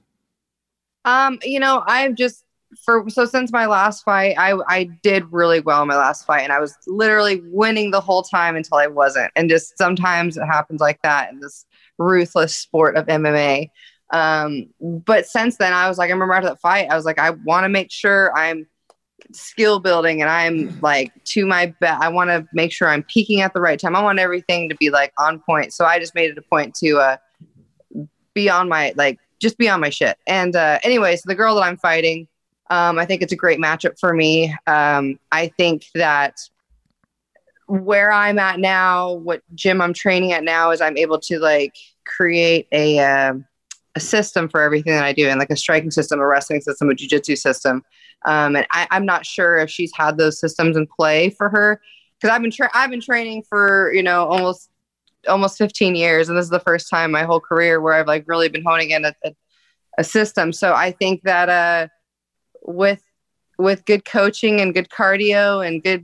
Since my last fight, I did really well in my last fight, and I was literally winning the whole time until I wasn't. And just sometimes it happens like that in this ruthless sport of MMA. But since then, I remember after that fight, I was like, I want to make sure I'm skill building and I'm like to my best. I want to make sure I'm peaking at the right time. I want everything to be like on point. So I just made it a point to be on my shit. And anyway, so the girl that I'm fighting, I think it's a great matchup for me. I think that where I'm at now, what gym I'm training at now, is I'm able to like create a system for everything that I do, and like a striking system, a wrestling system, a jiu-jitsu system. And I'm not sure if she's had those systems in play for her, because I've been training for almost 15 years, and this is the first time in my whole career where I've like really been honing in a system. So I think that with good coaching and good cardio and good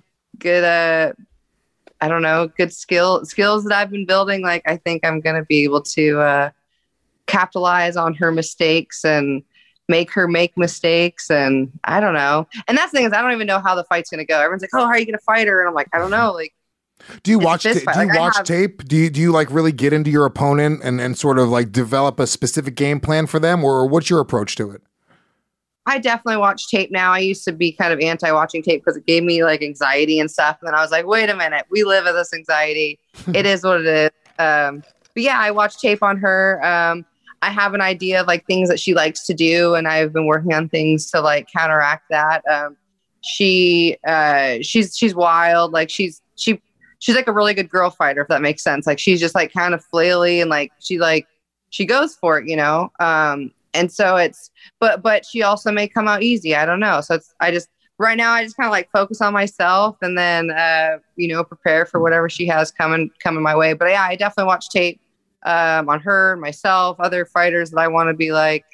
skills that I've been building, like I think I'm gonna be able to capitalize on her mistakes and make her make mistakes. And I don't know. And that's the thing, is I don't even know how the fight's gonna go. Everyone's like, oh, how are you gonna fight her? And I'm like, I don't know. Like, do you watch tape? Do you like really get into your opponent and sort of like develop a specific game plan for them, or what's your approach to it? I definitely watch tape now. I used to be kind of anti-watching tape because it gave me like anxiety and stuff. And then I was like, wait a minute, we live with this anxiety. It is what it is. But yeah, I watch tape on her. I have an idea of like things that she likes to do, and I've been working on things to like counteract that. She's wild. Like she's like a really good girl fighter, if that makes sense. Like she's just like kind of flaily, and like she goes for it, And so but she also may come out easy. I don't know. So right now I just kind of like focus on myself, and then, prepare for whatever she has coming my way. But yeah, I definitely watch tape, on her, myself, other fighters that I want to be like.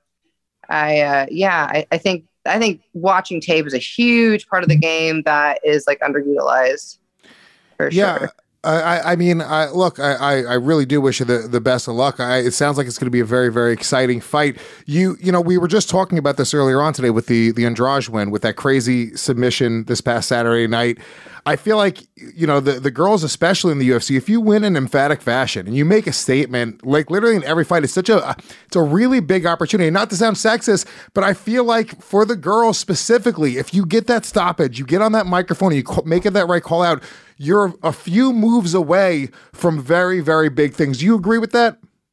I think watching tape is a huge part of the game that is like underutilized. For sure. I really do wish you the best of luck. It sounds like it's going to be a very, very exciting fight. We were just talking about this earlier on today with the Andrade win, with that crazy submission this past Saturday night. I feel like, the girls, especially in the UFC, if you win in emphatic fashion and you make a statement, like literally in every fight, it's a really big opportunity. Not to sound sexist, but I feel like for the girls specifically, if you get that stoppage, you get on that microphone and you make it that right call out, you're a few moves away from very, very big things. Do you agree with that?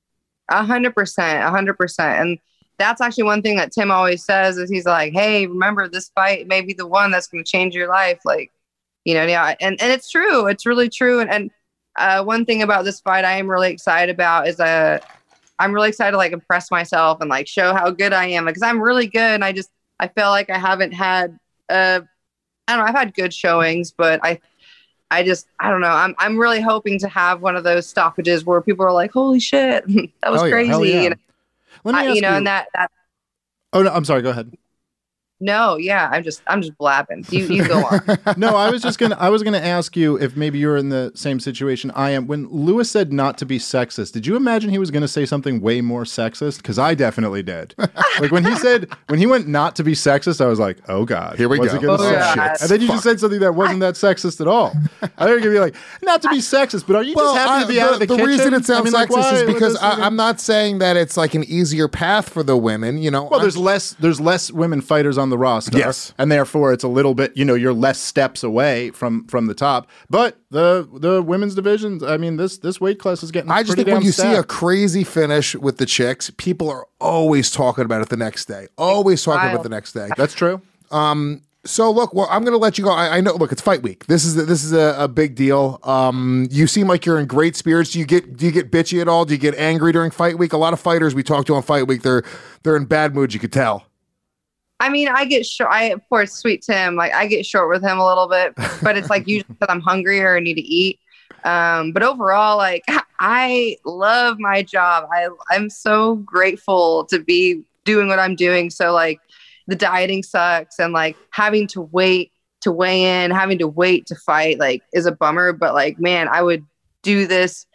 100%, 100%. And that's actually one thing that Tim always says is he's like, hey, remember this fight may be the one that's going to change your life. Like, yeah. And it's true. It's really true. And one thing about this fight I am really excited about is I'm really excited to like impress myself and like show how good I am because I'm really good. And I feel like I haven't had, I don't know, I've had good showings, but I don't know. I'm really hoping to have one of those stoppages where people are like, holy shit, that was crazy. Yeah. Let me ask you, and that. Oh no, I'm sorry. Go ahead. No, yeah, I'm just blabbing. You go on. No, I was gonna ask you if maybe you're in the same situation I am. When Lewis said not to be sexist, did you imagine he was gonna say something way more sexist? Because I definitely did. Like when he went not to be sexist, I was like, oh god, here we what's go. He gonna say? God. And then you just said something that wasn't that sexist at all. I thought you were gonna be like, not to be sexist, but are you just happy to be out of the kitchen? The reason it sounds like, sexist is why? because I'm not saying that it's like an easier path for the women. Well, there's less women fighters on the roster. Yes. And therefore, it's a little bit, you're less steps away from the top. But the women's divisions, I mean, this weight class is getting. I just think damn when you stacked. see a crazy finish with the chicks, people are always talking about it the next day. Always talking about it the next day. That's true. So look, well, I'm going to let you go. I know. Look, it's fight week. This is a big deal. You seem like you're in great spirits. Do you get bitchy at all? Do you get angry during fight week? A lot of fighters we talk to on fight week, they're in bad moods. You could tell. I mean, I get short. Of course, sweet Tim, like I get short with him a little bit, but it's like usually because I'm hungry or need to eat. But overall, like I love my job. I'm so grateful to be doing what I'm doing. So like the dieting sucks and like having to wait to weigh in, having to wait to fight, like is a bummer. But like, man, I would do this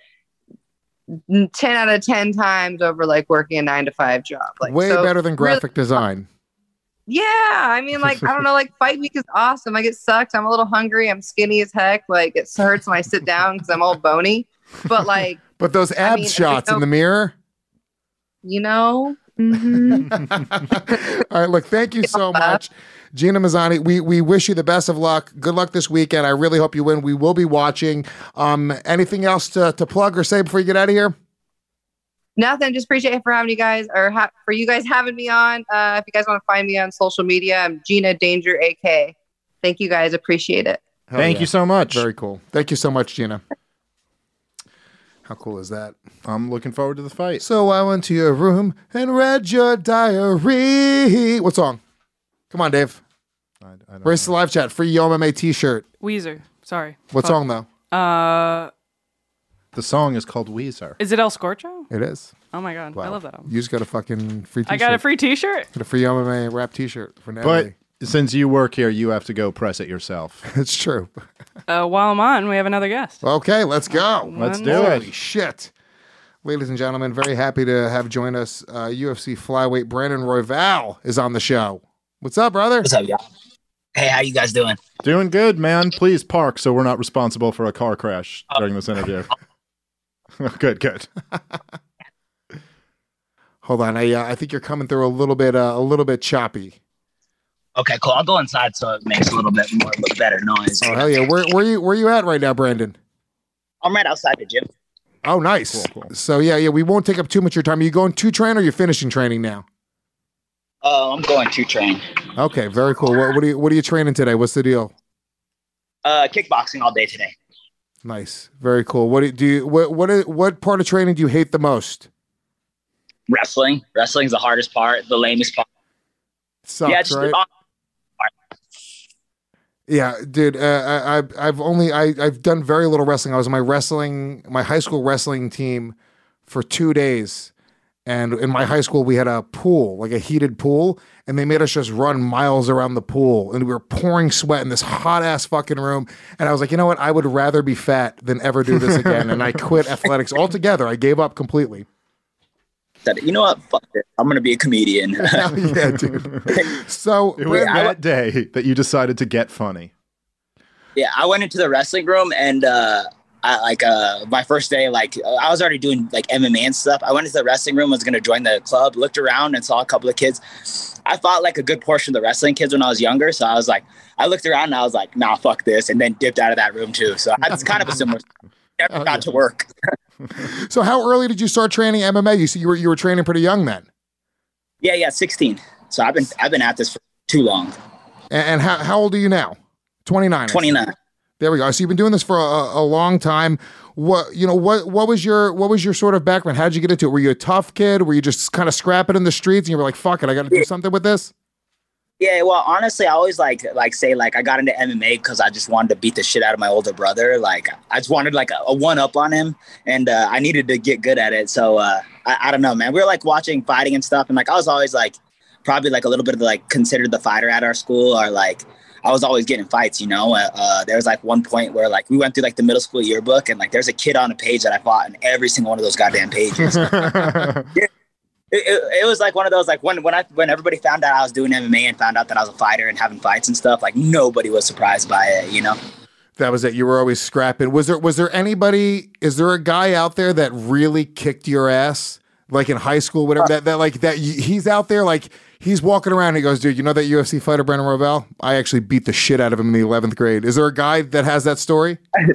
10 out of 10 times over like working a 9-to-5 job. Like way better than graphic design. Yeah, I mean, like, I don't know, like, fight week is awesome. Like, it sucks. I'm a little hungry. I'm skinny as heck. Like, it hurts when I sit down because I'm all bony. But, like... But those abs shots in the mirror? Mm-hmm. All right, look, thank you so much. Gina Mazzani, we wish you the best of luck. Good luck this weekend. I really hope you win. We will be watching. Anything else to plug or say before you get out of here? Nothing. Just appreciate it for having you guys, or for you guys having me on. If you guys want to find me on social media, I'm Gina Danger AK. Thank you guys. Appreciate it. Thank you so much. Very cool. Thank you so much, Gina. How cool is that? I'm looking forward to the fight. So I went to your room and read your diary. What song? Come on, Dave. I don't Race the live chat. Free Yo MMA t-shirt. Weezer. Sorry. What song, though? The song is called Weezer. Is it El Scorcho? It is. Oh my god, I love that album. You just got a fucking free t-shirt. I got a free t-shirt? Got a free MMA rap t-shirt for Natalie. But since you work here, you have to go press it yourself. It's true. While I'm on, we have another guest. Okay, let's go. Let's do Holy it. shit. Ladies and gentlemen, very happy to have join us. UFC flyweight Brandon Royval is on the show. What's up, brother? What's up, y'all? Hey, how you guys doing? Doing good, man. Please park so we're not responsible for a car crash during this interview. Good. Hold on, I think you're coming through a little bit choppy. Okay, cool. I'll go inside so it makes a little bit more better noise. Oh hell yeah! Where you at right now, Brandon? I'm right outside the gym. Oh, nice. Cool. So yeah, we won't take up too much of your time. Are you going to train or you're finishing training now? I'm going to train. Okay, very cool. What are you training today? What's the deal? Kickboxing all day today. Nice, very cool. What part of training do you hate the most? Wrestling. Wrestling's the hardest part, the lamest part. Sucks, Yeah, just right? Yeah, dude. I've done very little wrestling. I was on my high school wrestling team for 2 days, and in my high school we had a pool, like a heated pool, and they made us just run miles around the pool, and we were pouring sweat in this hot ass fucking room. And I was like, you know what? I would rather be fat than ever do this again. And I quit athletics altogether. I gave up completely. You know what? Fuck it. I'm gonna be a comedian. Yeah, dude. So It was that day that you decided to get funny. Yeah, I went into the wrestling room and my first day, I was already doing like MMA and stuff. I went into the wrestling room, was gonna join the club, looked around and saw a couple of kids. I fought like a good portion of the wrestling kids when I was younger, so I looked around and I was like, nah, fuck this, and then dipped out of that room too. So it's kind of a similar. Never got to work. So how early did you start training MMA? You see, you were training pretty young then. Yeah, 16. So I've been at this for too long. And how old are you now? 29. 29. There we go. So you've been doing this for a long time. What was your sort of background? How did you get into it? Were you a tough kid? Were you just kind of scrapping in the streets and you were like, fuck it, I got to do something with this? Yeah, well, honestly, I always like say like I got into MMA because I just wanted to beat the shit out of my older brother. Like I just wanted like a one up on him, and I needed to get good at it. So I don't know, man. We were like watching fighting and stuff, and like I was always like probably like a little bit of like considered the fighter at our school, or like I was always getting fights. There was like one point where like we went through like the middle school yearbook, and like there's a kid on a page that I fought in every single one of those goddamn pages. Yeah. It was like one of those, like when everybody found out I was doing MMA and found out that I was a fighter and having fights and stuff, like nobody was surprised by it, That was it. You were always scrapping. Was there anybody, is there a guy out there that really kicked your ass? Like in high school, whatever, he's out there, like he's walking around and he goes, dude, you know that UFC fighter, Brandon Royval? I actually beat the shit out of him in the 11th grade. Is there a guy that has that story?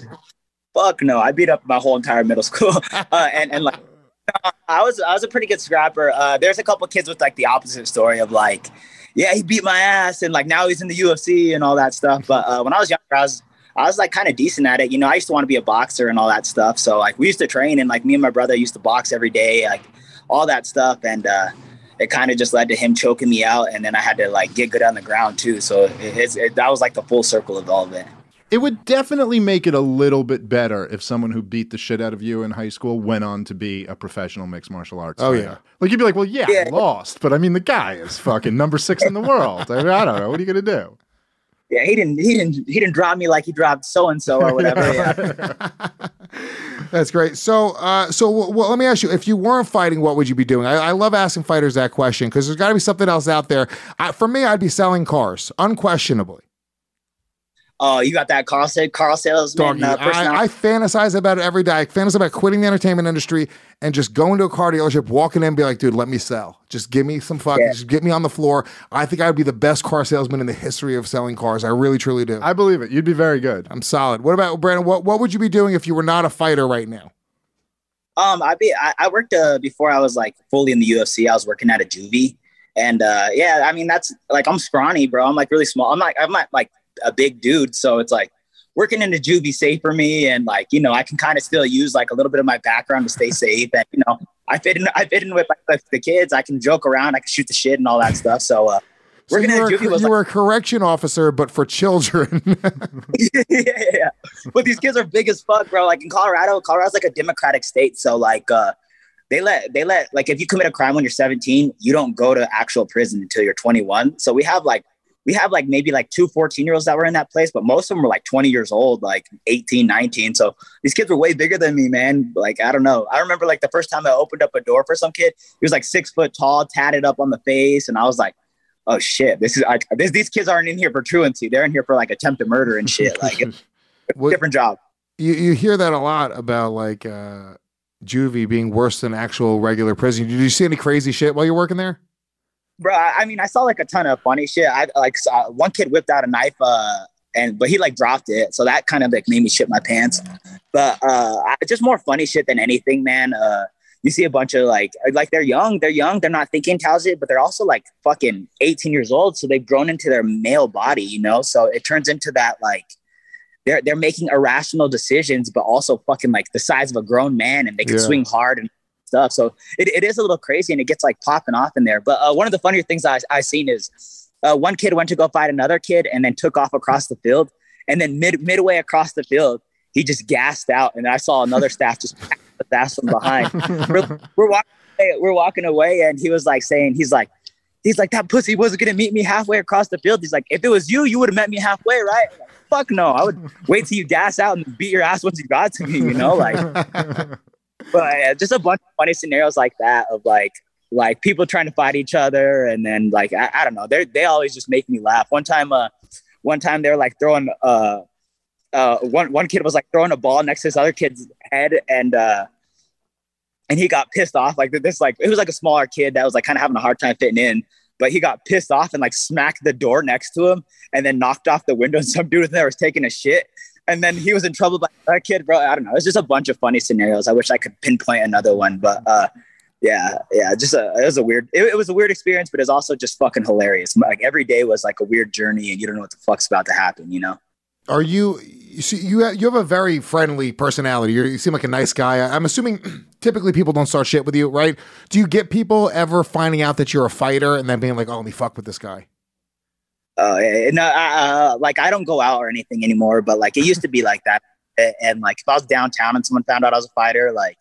Fuck no. I beat up my whole entire middle school. and like, I was a pretty good scrapper. There's a couple kids with like the opposite story of like, yeah, he beat my ass and like now he's in the UFC and all that stuff. But when I was younger, I was like kind of decent at it. I used to want to be a boxer and all that stuff. So like we used to train, and like me and my brother used to box every day, like all that stuff. And it kind of just led to him choking me out, and then I had to like get good on the ground too. So that was like the full circle of all of it. It would definitely make it a little bit better if someone who beat the shit out of you in high school went on to be a professional mixed martial arts fighter. Yeah. Like you'd be like, well, yeah, I lost, but I mean, the guy is fucking number 6 in the world. I don't know. What are you going to do? Yeah, he didn't drop me like he dropped so-and-so or whatever. Yeah. That's great. So let me ask you, if you weren't fighting, what would you be doing? I love asking fighters that question because there's got to be something else out there. For me, I'd be selling cars, unquestionably. Oh, you got that car salesman I fantasize about it every day. I fantasize about quitting the entertainment industry and just going to a car dealership, walking in and be like, dude, let me sell. Just give me some just get me on the floor. I think I would be the best car salesman in the history of selling cars. I really, truly do. I believe it. You'd be very good. I'm solid. What about, Brandon, what would you be doing if you were not a fighter right now? I worked before I was like fully in the UFC. I was working at a juvie. And I mean, that's like, I'm scrawny, bro. I'm like really small. I'm not like a big dude, so it's like working in the juvie safe for me, and like I can kind of still use like a little bit of my background to stay safe, and I fit in with like, the kids. I can joke around, I can shoot the shit and all that stuff. So working in the juvie was you were a correction officer, but for children. yeah. But these kids are big as fuck, bro. Like in Colorado's like a democratic state, so like they let like if you commit a crime when you're 17, you don't go to actual prison until you're 21. So we have like maybe like 2 14-year-olds that were in that place, but most of them were like 20 years old, like 18, 19. So these kids were way bigger than me, man. Like, I don't know. I remember like the first time I opened up a door for some kid, he was like 6 foot tall, tatted up on the face. And I was like, oh shit, these kids aren't in here for truancy. They're in here for like attempted murder and shit. Like it's a different job. You hear that a lot about like juvie being worse than actual regular prison. Did you see any crazy shit while you're working there? Bro, I mean, I saw like a ton of funny shit. I like saw one kid whipped out a knife, but he like dropped it, so that kind of like made me shit my pants. But just more funny shit than anything, man. You see a bunch of like they're young, they're not thinking intelligent, but they're also like fucking 18 years old, so they've grown into their male body, So it turns into that like they're making irrational decisions, but also fucking like the size of a grown man, and they can swing hard and stuff. So it is a little crazy, and it gets like popping off in there. But one of the funnier things I seen is one kid went to go fight another kid and then took off across the field, and then midway across the field he just gassed out, and I saw another staff just pass the fast from behind. we're walking away, and he was like saying he's like that pussy wasn't gonna meet me halfway across the field. He's like, if it was you would have met me halfway, right? Like, fuck no, I would wait till you gas out and beat your ass once you got to me, like. But just a bunch of funny scenarios like that of like people trying to fight each other, and then like I don't know, they always just make me laugh. One time they were like throwing one kid was like throwing a ball next to this other kid's head, and he got pissed off. Like this, like it was like a smaller kid that was like kind of having a hard time fitting in, but he got pissed off and like smacked the door next to him, and then knocked off the window. And some dude in there was taking a shit. and then he was in trouble by that kid, bro. I don't know. It's just a bunch of funny scenarios. I wish I could pinpoint another one, but yeah. It was a weird experience, but it's also just fucking hilarious. Like every day was like a weird journey, and you don't know what the fuck's about to happen, you know? Are you have a very friendly personality. You seem like a nice guy. I'm assuming typically people don't start shit with you, right? Do you get people ever finding out that you're a fighter and then being like, oh, let me fuck with this guy? No, like I don't go out or anything anymore, but like it used to be like that. And like if I was downtown and someone found out I was a fighter, like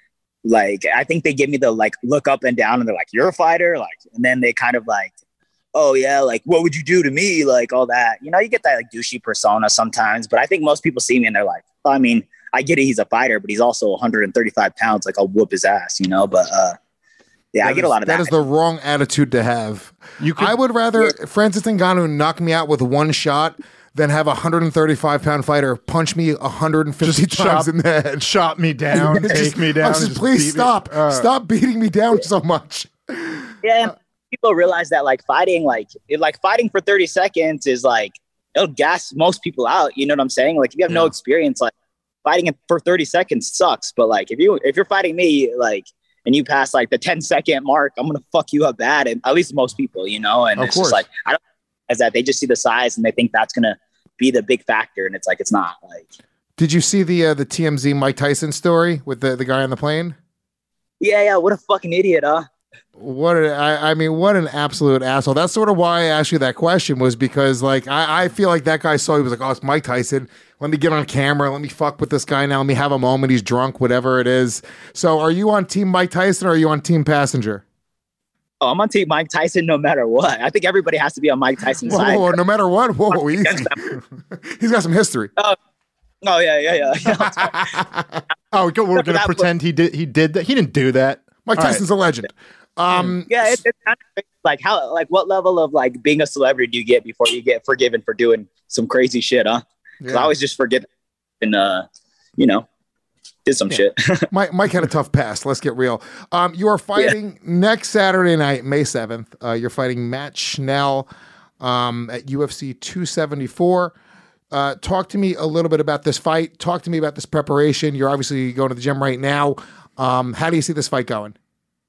I think they give me the like look up and down and they're like, you're a fighter? Like, and then they kind of like, oh yeah, like what would you do to me? Like all that, you know, you get that like douchey persona sometimes, but I think most people see me and they're like, I mean, I get it, he's a fighter, but he's also 135 pounds. Like I'll whoop his ass, you know, but yeah, I get a lot of that. That is the wrong attitude to have. I would rather Francis Ngannou knock me out with one shot than have a 135-pound fighter punch me 150 times in the head. Chop me down, take me down. Please stop. Stop beating me down so much. Yeah, people realize that like fighting for 30 seconds is like, it'll gas most people out. You know what I'm saying? Like if you have no experience, like fighting for 30 seconds sucks. But like if you're fighting me, like, and you pass like the 10-second mark, I'm going to fuck you up bad. And at least most people, you know, and it's just like, I don't as that they just see the size and they think that's going to be the big factor. And it's like, it's not. Like, did you see the TMZ Mike Tyson story with the guy on the plane? Yeah. What a fucking idiot, huh? What an absolute asshole. That's sort of why I asked you that question, was because like I feel like that guy saw, he was like, oh, it's Mike Tyson. Let me get on camera. Let me fuck with this guy now. Let me have a moment. He's drunk, whatever it is. So are you on team Mike Tyson or are you on team passenger? Oh, I'm on team Mike Tyson no matter what. I think everybody has to be on Mike Tyson's side. Whoa, no matter what? Whoa, easy. He's got some history. Oh, yeah. We're going to pretend he did that. He didn't do that. Mike Tyson's a legend. It's kind of like how, like what level of like being a celebrity do you get before you get forgiven for doing some crazy shit, huh? Because I always just forget and you know, did some shit. Mike had a tough past. Let's get real. You are fighting next Saturday night, May 7th. You're fighting Matt Schnell at UFC 274. Talk to me a little bit about this fight. Talk to me about this preparation. You're obviously going to the gym right now. How do you see this fight going?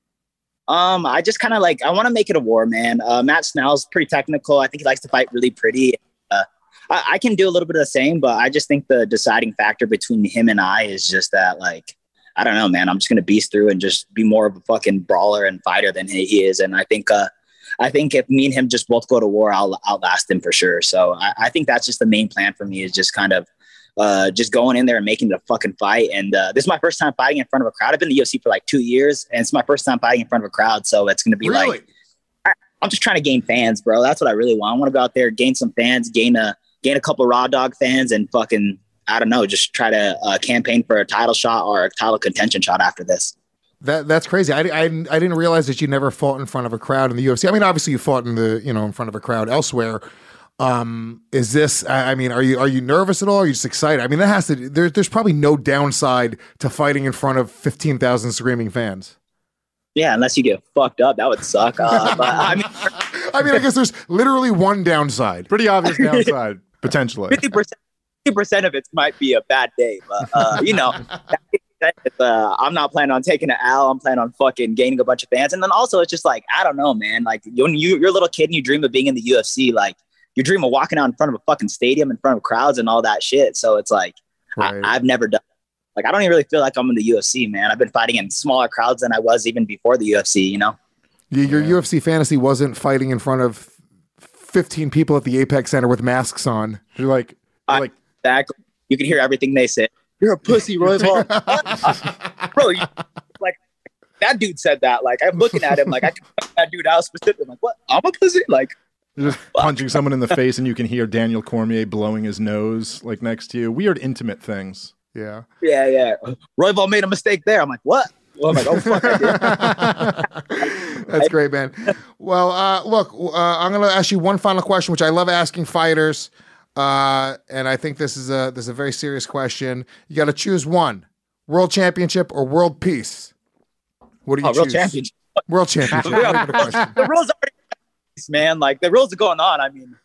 I just kind of like, I want to make it a war, man. Matt Snell's pretty technical. I think he likes to fight really pretty. I can do a little bit of the same, but I just think the deciding factor between him and I is just that, like, I don't know, man. I'm just going to beast through and just be more of a fucking brawler and fighter than he is. And I think if me and him just both go to war, I'll outlast him for sure. So I think that's just the main plan for me, is just kind of just going in there and making the fucking fight. And this is my first time fighting in front of a crowd. I've been in the UFC for like 2 years, and it's my first time fighting in front of a crowd. So it's going to be like, I'm just trying to gain fans, bro. That's what I really want. I want to go out there, gain some fans, gain a couple of Raw Dog fans, and fucking, I don't know, just try to campaign for a title shot or a title contention shot after this. That's crazy. I didn't realize that you never fought in front of a crowd in the UFC. I mean, obviously you fought in front of a crowd elsewhere. Is this, I mean, are you nervous at all? Are you just excited? I mean, that has to, there's probably no downside to fighting in front of 15,000 screaming fans. Yeah, unless you get fucked up, that would suck. But, I mean, I guess there's literally one downside. Pretty obvious downside, potentially. 50% of it might be a bad day, but you know, I'm not planning on taking an L. I'm planning on fucking gaining a bunch of fans. And then also it's just like, I don't know, man, like when you're a little kid and you dream of being in the UFC, like you dream of walking out in front of a fucking stadium in front of crowds and all that shit. So it's like, right. I've never done, like, I don't even really feel like I'm in the UFC, man. I've been fighting in smaller crowds than I was even before the UFC, you know? Your UFC fantasy wasn't fighting in front of 15 people at the Apex Center with masks on. You're like, exactly. You can hear everything they say. You're a pussy, Royce Hall. Bro, like, that dude said that. Like, I'm looking at him like, I can put that dude out specifically. I'm like, what? I'm a pussy? Like, you're just punching someone in the face and you can hear Daniel Cormier blowing his nose, like, next to you. Weird, intimate things. Yeah. Yeah. Royval made a mistake there. I'm like, what? Well, I'm like, oh, fuck, I did. That's great, man. Well, look, I'm going to ask you one final question, which I love asking fighters. And I think this is a very serious question. You got to choose one: world championship or world peace. What do you choose? World championship. World championship. The rules are, man. Like, the rules are going on. I mean,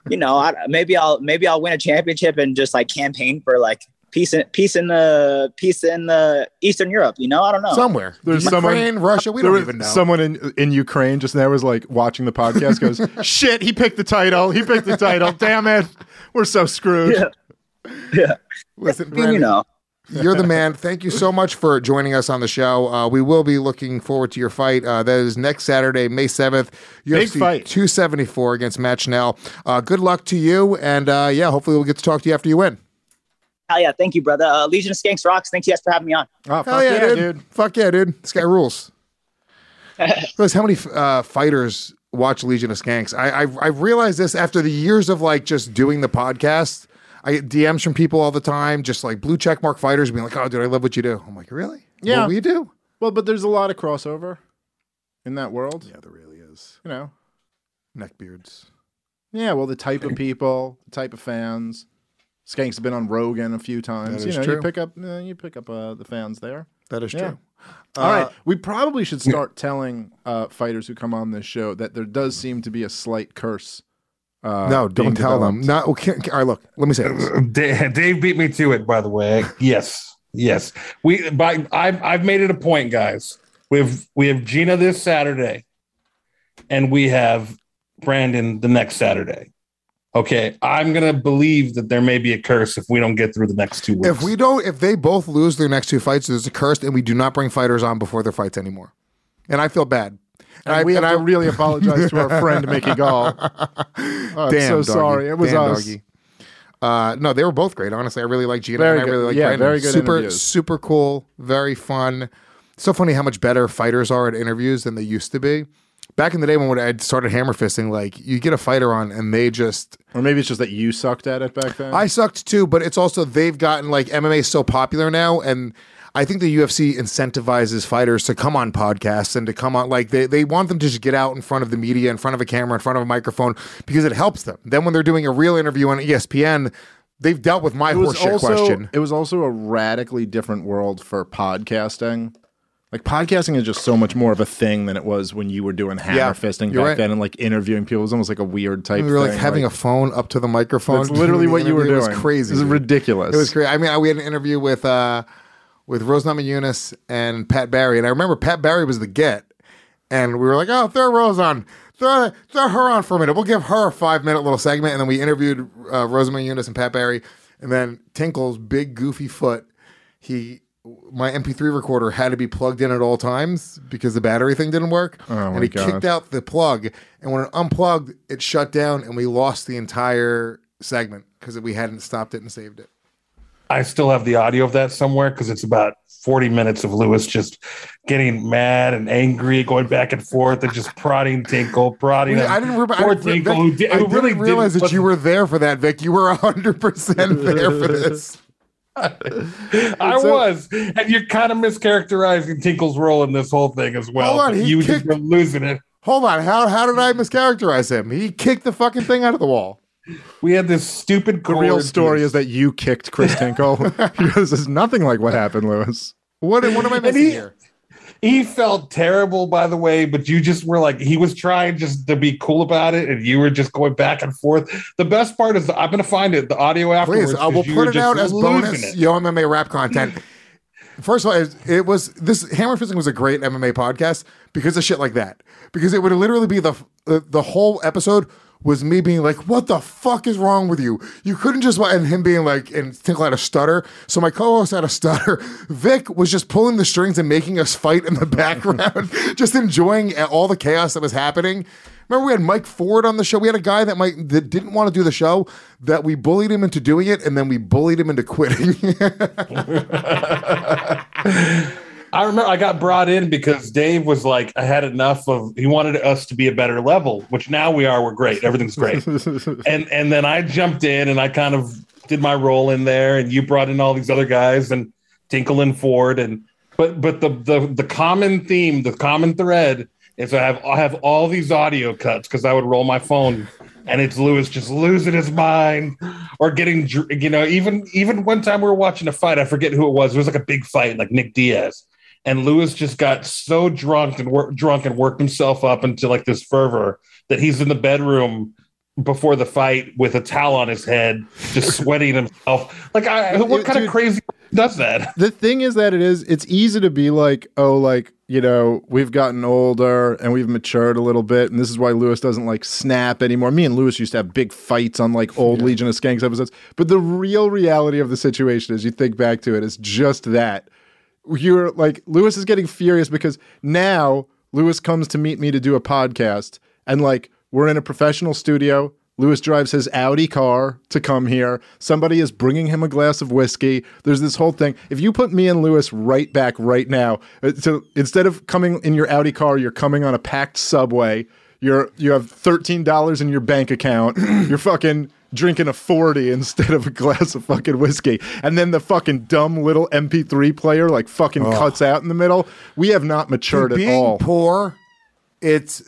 you know, maybe I'll win a championship and just like campaign for like peace in the Eastern Europe. You know, I don't know. Somewhere There's Ukraine, Russia. We don't even know. Someone in Ukraine just now was like watching the podcast. Goes, shit. He picked the title. Damn it. We're so screwed. Yeah. Listen, Brandon, you know. You're the man. Thank you so much for joining us on the show. We will be looking forward to your fight. That is next Saturday, May 7th. Big UFC fight. 274 against Matt Schnell. Good luck to you. And hopefully we'll get to talk to you after you win. Hell yeah. Thank you, brother. Legion of Skanks rocks. Thank you guys for having me on. Oh, Hell yeah, dude. Fuck yeah, dude. This guy rules. Realize how many fighters watch Legion of Skanks? I realized this after the years of like just doing the podcast. I get DMs from people all the time, just like blue check mark fighters being like, oh, dude, I love what you do. I'm like, really? Yeah. What we do? Well, but there's a lot of crossover in that world. Yeah, there really is. You know. Neckbeards. Yeah, well, the type of people, the type of fans. Skanks have been on Rogan a few times. That is you know, true. you pick up the fans there. That is Yeah. true. All right, we probably should start telling fighters who come on this show that there does seem to be a slight curse. No, being don't tell them. developed. No, okay, all right, look, let me say this. Dave beat me to it, by the way. Yes. I've made it a point, guys. We have Gina this Saturday, and we have Brandon the next Saturday. Okay, I'm gonna believe that there may be a curse if we don't get through the next 2 weeks. If they both lose their next two fights, there's a curse, and we do not bring fighters on before their fights anymore. And I feel bad. And we have to really apologize to our friend Mickey Gall. I'm so sorry. It was us. Doggy. No, they were both great. Honestly, I really like Gina. Very and I really good. like Yeah, Brandon. very good interviews. Super cool. Very fun. So funny how much better fighters are at interviews than they used to be. Back in the day when I started hammer fisting, like you get a fighter on and they just, or maybe it's just that you sucked at it back then. I sucked too, but it's also they've gotten like MMA is so popular now, and I think the UFC incentivizes fighters to come on podcasts and to come on, like they want them to just get out in front of the media, in front of a camera, in front of a microphone, because it helps them. Then when they're doing a real interview on ESPN, they've dealt with my horseshit question. It was also a radically different world for podcasting. Like podcasting is just so much more of a thing than it was when you were doing hammer fisting back then, and like interviewing people. It was almost like a weird type we were thing. like having a phone up to the microphone. That's literally what you were doing. It was crazy. It was ridiculous. It was crazy. I mean, we had an interview with Rose Namajunas and Pat Barry, and I remember Pat Barry was the get, and we were like, "Oh, throw Rose on, throw her on for a minute. We'll give her a 5-minute little segment," and then we interviewed Rose Namajunas and Pat Barry, and then Tinkle's big goofy foot, my MP3 recorder had to be plugged in at all times because the battery thing didn't work. And he kicked out the plug. And when it unplugged, it shut down and we lost the entire segment because we hadn't stopped it and saved it. I still have the audio of that somewhere because it's about 40 minutes of Lewis just getting mad and angry, going back and forth and just prodding Tinkle, prodding him. I didn't realize realize that you were there for that, Vic. You were 100% there for this. I was, and you're kind of mischaracterizing Tinkle's role in this whole thing as well. Hold on, you just were losing it. Hold on, how did I mischaracterize him? He kicked the fucking thing out of the wall. We had this stupid. The real story is that you kicked Chris Tinkle. Because it's nothing like what happened, Lewis. What am I missing here? He felt terrible, by the way, but you just were like, he was trying just to be cool about it, and you were just going back and forth. The best part is I'm going to find it, the audio afterwards. Please, we'll put it out as bonus Yo MMA rap content. First of all, this Hammer Fisting was a great MMA podcast because of shit like that. Because it would literally be the whole episode was me being like, what the fuck is wrong with you? You couldn't just, and him being like, and Tinkle had a stutter. So my co-host had a stutter. Vic was just pulling the strings and making us fight in the background, just enjoying all the chaos that was happening. Remember we had Mike Ford on the show? We had a guy that didn't want to do the show, that we bullied him into doing it, and then we bullied him into quitting. I remember I got brought in because Dave was like, I had enough of, he wanted us to be a better level, which now we are. We're great. Everything's great. and then I jumped in and I kind of did my role in there, and you brought in all these other guys and Tinkle and Ford. But the common theme, the common thread is I have all these audio cuts because I would roll my phone and it's Lewis just losing his mind or getting, even one time we were watching a fight, I forget who it was. It was like a big fight, like Nick Diaz. And Lewis just got so drunk and worked himself up into like this fervor that he's in the bedroom before the fight with a towel on his head, just sweating himself. Like, what kind of crazy does that? The thing is that it's easy to be like, oh, like, you know, we've gotten older and we've matured a little bit, and this is why Lewis doesn't like snap anymore. Me and Lewis used to have big fights on like old Legion of Skanks episodes, but the real reality of the situation, as you think back to it, is just that. You're like, Lewis is getting furious because now Lewis comes to meet me to do a podcast, and like, we're in a professional studio. Lewis drives his Audi car to come here. Somebody is bringing him a glass of whiskey. There's this whole thing. If you put me and Lewis right back right now, so instead of coming in your Audi car, you're coming on a packed subway. You have $13 in your bank account. You're fucking drinking a 40 instead of a glass of fucking whiskey. And then the fucking dumb little MP3 player like fucking cuts out in the middle. We have not matured at all. Being poor, it's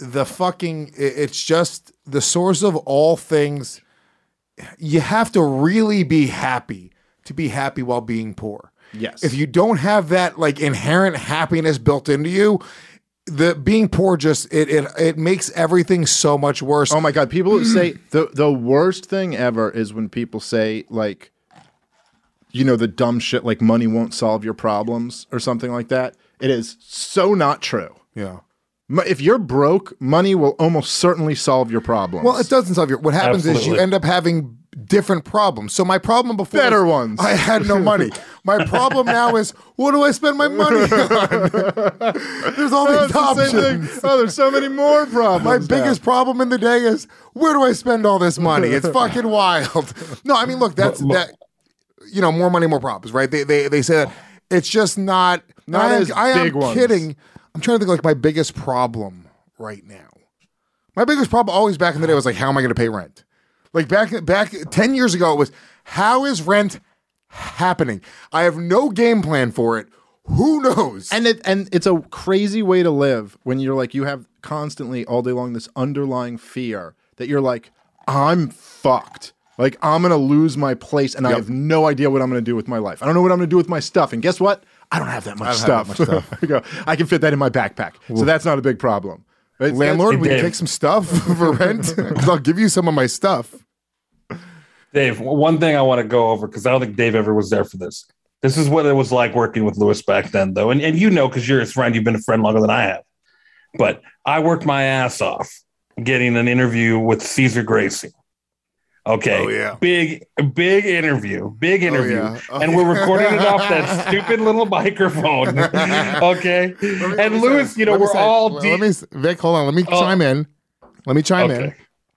just the source of all things. You have to really be happy to be happy while being poor. Yes. If you don't have that like inherent happiness built into you, the being poor just it makes everything so much worse. Oh my God. People say the worst thing ever is when people say like, you know, the dumb shit like money won't solve your problems or something like that. It is so not true. Yeah. If you're broke, money will almost certainly solve your problems. Well, it doesn't solve your. What happens is you end up having different problems. So my problem before better ones. I had no money. My problem now is what do I spend my money on? There's all these options. Oh, there's so many more problems. My biggest problem in the day is where do I spend all this money? It's fucking wild. No, I mean, look, that's that. You know, more money, more problems, right? They say that it's just not as big ones. Kidding. I'm trying to think like my biggest problem right now. My biggest problem always back in the day was like, how am I going to pay rent? Like back 10 years ago, it was how is rent happening? I have no game plan for it. Who knows? And it's a crazy way to live when you're like, you have constantly all day long this underlying fear that you're like, I'm fucked. Like I'm going to lose my place and I have no idea what I'm going to do with my life. I don't know what I'm going to do with my stuff. And guess what? I don't have that much stuff. I can fit that in my backpack. So that's not a big problem. Landlord, will you take some stuff for rent? Because I'll give you some of my stuff. Dave, one thing I want to go over, because I don't think Dave ever was there for this. This is what it was like working with Lewis back then, though. And you know, because you're his friend, you've been a friend longer than I have. But I worked my ass off getting an interview with Cesar Gracie. Okay. Oh, yeah. Big interview. And we're recording it off that stupid little microphone. Okay. And Lewis, you know, we're all deep. Vic, hold on. Let me chime in. In.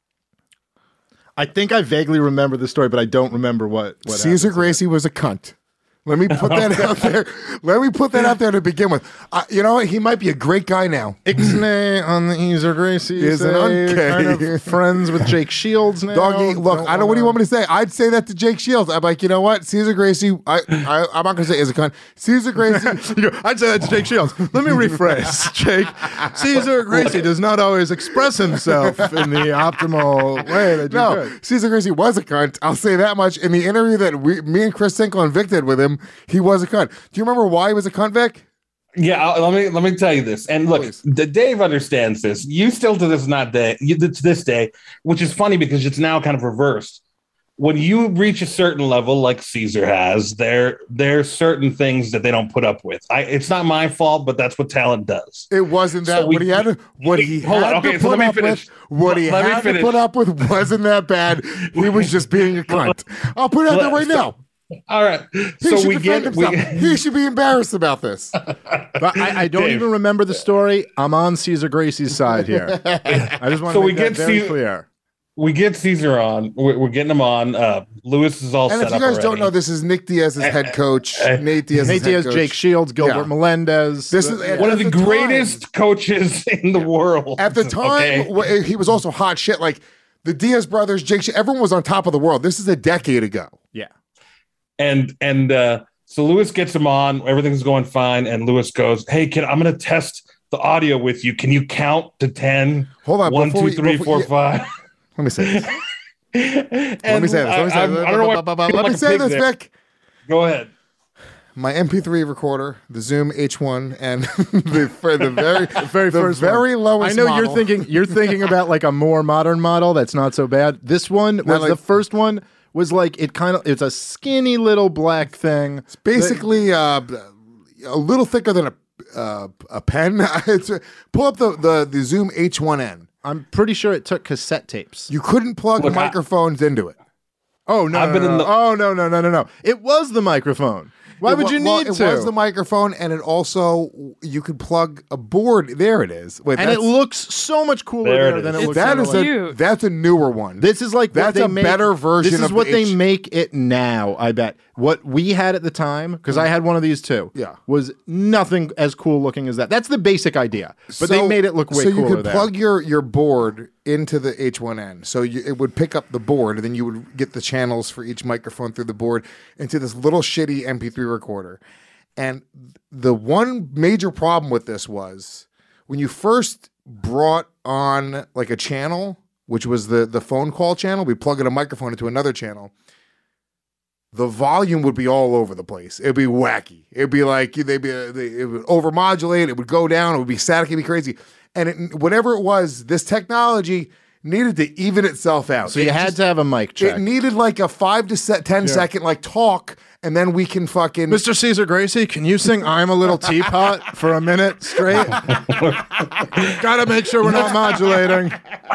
I think I vaguely remember the story, but I don't remember what Cesar Gracie was a cunt. Let me put that out there. Let me put that out there to begin with. You know what? He might be a great guy now. Ixnay on the Cesar Gracie is an unkay. Kind of friends with Jake Shields now. Doggy, look, I don't know what do you want me to say. I'd say that to Jake Shields. I'm like, you know what? Cesar Gracie, I'm not going to say is a cunt. Cesar Gracie. I'd say that to Jake Shields. Let me rephrase, Jake. Cesar Gracie does not always express himself in the optimal way that you could. Cesar Gracie was a cunt. I'll say that much. In the interview that me and Chris Sinkle and Vic did with him, he was a cunt. Do you remember why he was a cunt, Vic? Yeah, let me tell you this. And look, Dave understands this. You still to this day, which is funny because it's now kind of reversed. When you reach a certain level, like Caesar has, there's certain things that they don't put up with. It's not my fault, but that's what talent does. It wasn't that what he had to put up with wasn't that bad. He was just being a cunt. I'll put it out there right now. All right. He should be embarrassed about this. But I don't even remember the story. I'm on Cesar Gracie's side here. I just want to make that very clear. We get Cesar on. We're getting him on. Lewis is all set up. And if you guys don't know, this is Nick Diaz's head coach. Nate Diaz, Jake Shields, Gilbert Melendez. This is one of the greatest coaches in the world. At the time, he was also hot shit. Like the Diaz brothers, Jake, everyone was on top of the world. This is a decade ago. Yeah. And so Lewis gets him on. Everything's going fine. And Lewis goes, "Hey, kid, I'm going to test the audio with you. Can you count to 10? Hold on. 1, 2, 3, 4, 5." Let me say this. Let me say this, Vic. Vic. Go ahead. my MP3 recorder, the Zoom H1, and for the very lowest. I know model. you're thinking about like a more modern model that's not so bad. This one was the first one. Was like it's a skinny little black thing. It's basically a little thicker than a pen. Pull up the Zoom H1N. I'm pretty sure it took cassette tapes. You couldn't plug microphones into it. Oh no! No! It was the microphone. Why would you need to? It was the microphone, and it also you could plug a board. There it is. Wait, and it looks so much cooler than it looks. That's a newer one. This is like that's a better version. This is what they make it now. I bet what we had at the time, because I had one of these too. Yeah, was nothing as cool looking as that. That's the basic idea, but they made it look way cooler. So you could plug your board into the H1N, so it would pick up the board, and then you would get the channels for each microphone through the board into this little shitty MP3 recorder. And the one major problem with this was when you first brought on like a channel, which was the phone call channel, we plug in a microphone into another channel, the volume would be all over the place. It'd be wacky. It'd be like it would overmodulate, it would go down, it would be static, it'd be crazy. And whatever it was, this technology needed to even itself out. So you had to have a mic check. It needed like a 5 to 10 second like talk, and then we can fucking... Mr. Caesar Gracie, can you sing I'm a Little Teapot for a minute straight? Gotta make sure we're not modulating.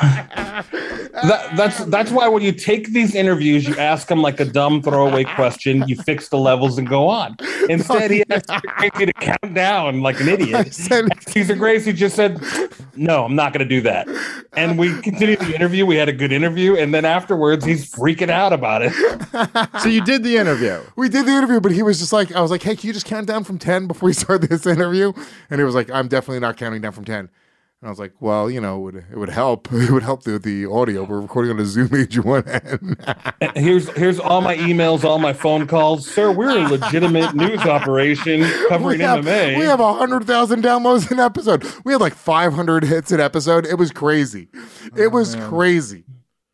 That's why when you take these interviews, you ask them like a dumb throwaway question, you fix the levels and go on. Instead, he asked Gracie to count down like an idiot. Caesar Gracie just said, no, I'm not going to do that. And we continued the interview. We had a good interview. And then afterwards, he's freaking out about it. So you did the interview. We did the interview, but he was just like, I was like, hey, can you just count down from 10 before we start this interview? And he was like, I'm definitely not counting down from 10. And I was like, well, you know, it would help. It would help the audio. We're recording on a Zoom H1N. Here's all my emails, all my phone calls. Sir, we're a legitimate news operation covering MMA. We have 100,000 downloads an episode. We had like 500 hits an episode. It was crazy. It was crazy.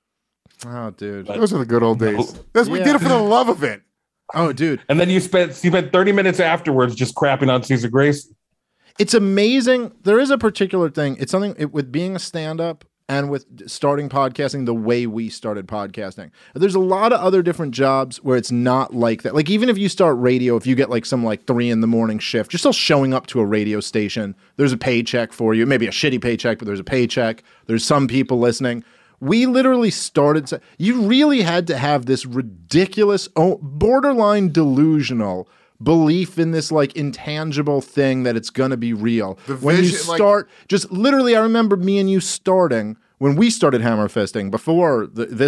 Oh, dude. Those are the good old days. We did it for the love of it. Oh, dude. And then you spent 30 minutes afterwards just crapping on Caesar Gracie. It's amazing. There is a particular thing. It's something with being a stand-up and with starting podcasting the way we started podcasting. There's a lot of other different jobs where it's not like that. Like even if you start radio, if you get like some like 3 a.m. shift, you're still showing up to a radio station. There's a paycheck for you. Maybe a shitty paycheck, but there's a paycheck. There's some people listening. We literally started. You really had to have this ridiculous, borderline delusional belief in this like intangible thing that it's gonna be real. When you start, just literally, I remember me and you starting when we started hammer fisting before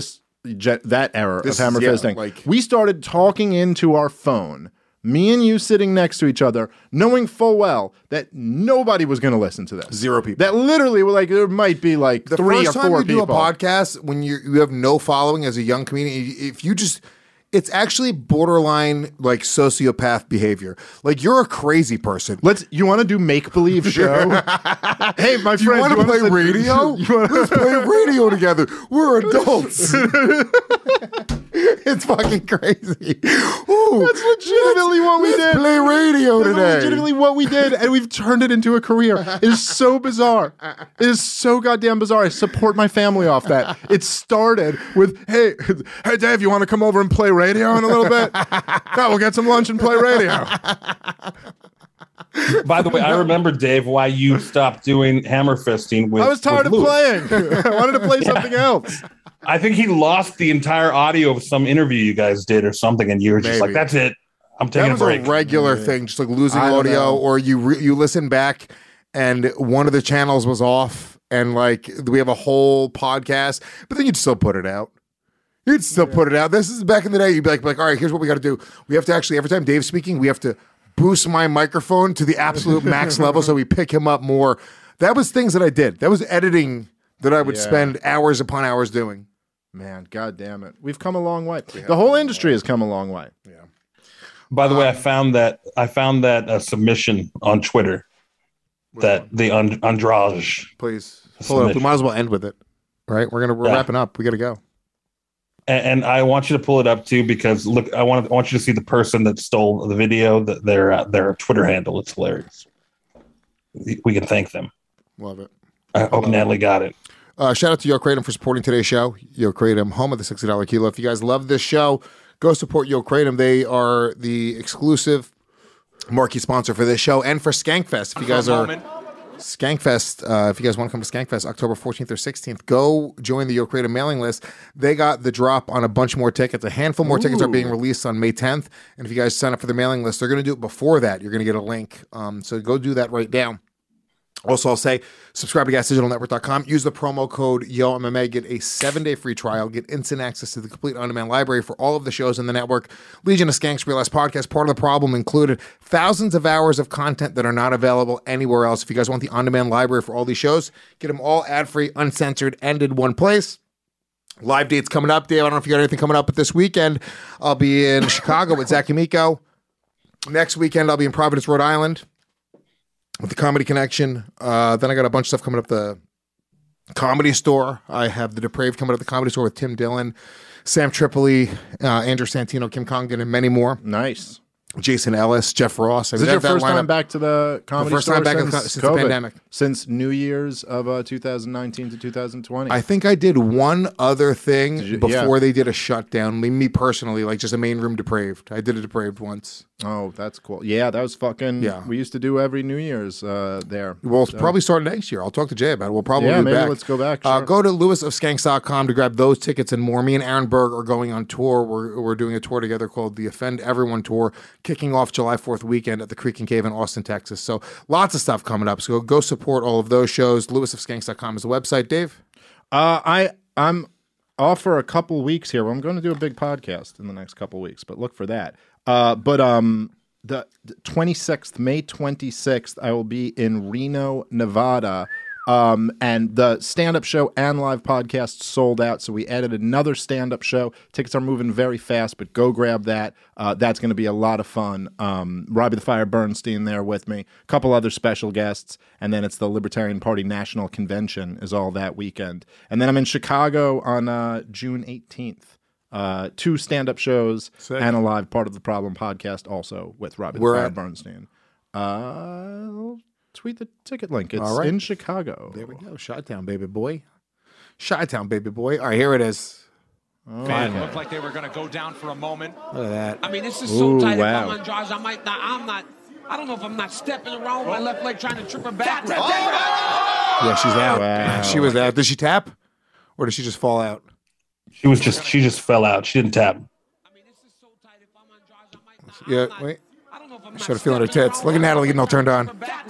that era of hammer fisting. We started talking into our phone. Me and you sitting next to each other, knowing full well that nobody was going to listen to this. 0 people. That literally were like, there might be like 3 or 4 people. The first time you do a podcast, when you have no following as a young comedian, if you just... It's actually borderline like sociopath behavior. Like you're a crazy person. You want to do make-believe show? Hey, my friend, you want to play radio? Let's play radio together. We're adults. It's fucking crazy. Ooh, that's legitimately what we did. Let's play radio today. That's legitimately what we did, and we've turned it into a career. It is so bizarre. It is so goddamn bizarre. I support my family off that. It started with, hey, Dave, you want to come over and play radio in a little bit? Yeah, we'll get some lunch and play radio. By the way, I remember, Dave, why you stopped doing hammer fisting with I was tired of Louis. playing. I wanted to play something else. I think he lost the entire audio of some interview you guys did or something, and you were just like, that's it. I'm taking a break. That was a regular thing, just like losing audio, or you listen back and one of the channels was off, and like we have a whole podcast, but then you'd still put it out. You'd still put it out. This is back in the day. You'd be like, all right, here's what we got to do. We have to actually, every time Dave's speaking, we have to boost my microphone to the absolute max level so we pick him up more. That was things that I did. That was editing that I would spend hours upon hours doing. Man, God damn it. We've come a long way. The whole industry has come a long way. Yeah. By the way, I found that submission on Twitter that the Andrade. Please pull it up. We might as well end with it. Right? We're wrapping up. We got to go. And I want you to pull it up too, because look, I want you to see the person that stole the video, their Twitter handle. It's hilarious. We can thank them. Love it. I hope Natalie got it. Shout out to Yo Kratom for supporting today's show. Yo Kratom, home of the $60 kilo. If you guys love this show, go support Yo Kratom. They are the exclusive marquee sponsor for this show and for Skankfest. If you guys are Skankfest, if you guys want to come to Skankfest, October 14th or 16th, go join the Yo Kratom mailing list. They got the drop on a bunch more tickets. A handful more tickets are being released on May 10th. And if you guys sign up for the mailing list, they're going to do it before that. You're going to get a link. So go do that right now. Also, I'll say, subscribe to GasDigitalNetwork.com. Use the promo code YOMMA. Get a 7-day free trial. Get instant access to the complete on-demand library for all of the shows in the network. Legion of Skanks, Real Ass Podcast, Part of the Problem included. Thousands of hours of content that are not available anywhere else. If you guys want the on-demand library for all these shows, get them all ad-free, uncensored, and in one place. Live dates coming up, Dave. I don't know if you got anything coming up, but this weekend I'll be in Chicago with Zach Yumiko. Next weekend I'll be in Providence, Rhode Island, with the Comedy Connection. Then I got a bunch of stuff coming up the Comedy Store. I have the Depraved coming up the Comedy Store with Tim Dillon, Sam Tripoli, Andrew Santino, Kim Congdon, and many more. Nice. Jason Ellis, Jeff Ross. Is this your first time back to the Comedy Store? First time back since the pandemic. Since New Year's of 2019 to 2020. I think I did one other thing before they did a shutdown. Me personally, like just a main room Depraved. I did a Depraved once. Oh, that's cool. Yeah, that was fucking. Yeah. We used to do every New Year's there. Well, it's probably starting next year. I'll talk to Jay about it. We'll probably be maybe back. Let's go back. Sure. Go to lewisofskanks.com to grab those tickets and more. Me and Aaron Berg are going on tour. We're doing a tour together called the Offend Everyone Tour, kicking off July 4th weekend at the Creek and Cave in Austin, Texas. So lots of stuff coming up. So go support all of those shows. lewisofskanks.com is the website. Dave? I'm off for a couple weeks here. I'm going to do a big podcast in the next couple weeks, but look for that. The 26th, May 26th, I will be in Reno, Nevada. And the stand-up show and live podcast sold out, so we added another stand-up show. Tickets are moving very fast, but go grab that. That's going to be a lot of fun. Robbie the Fire Bernstein there with me, a couple other special guests, and then it's the Libertarian Party National Convention is all that weekend. And then I'm in Chicago on June 18th. 2 stand-up shows and a live Part of the Problem podcast also with Robbie the Fire Bernstein. Tweet the ticket link. It's in Chicago. There we go. Chi-Town, baby boy. Chi-Town, baby boy. All right, here it is. Fans looked like they were going to go down for a moment. Look at that. I mean, this is so tight. If I'm on Jaws, I don't know if I'm not stepping around with my left leg trying to trip her back. Yeah, she's out. Wow. She was out. Did she tap? Or did she just fall out? She just fell out. She didn't tap. I mean, this is so tight. If I'm on Jaws, Yeah, wait. Should have feeling her tits. Look at Natalie getting all turned on.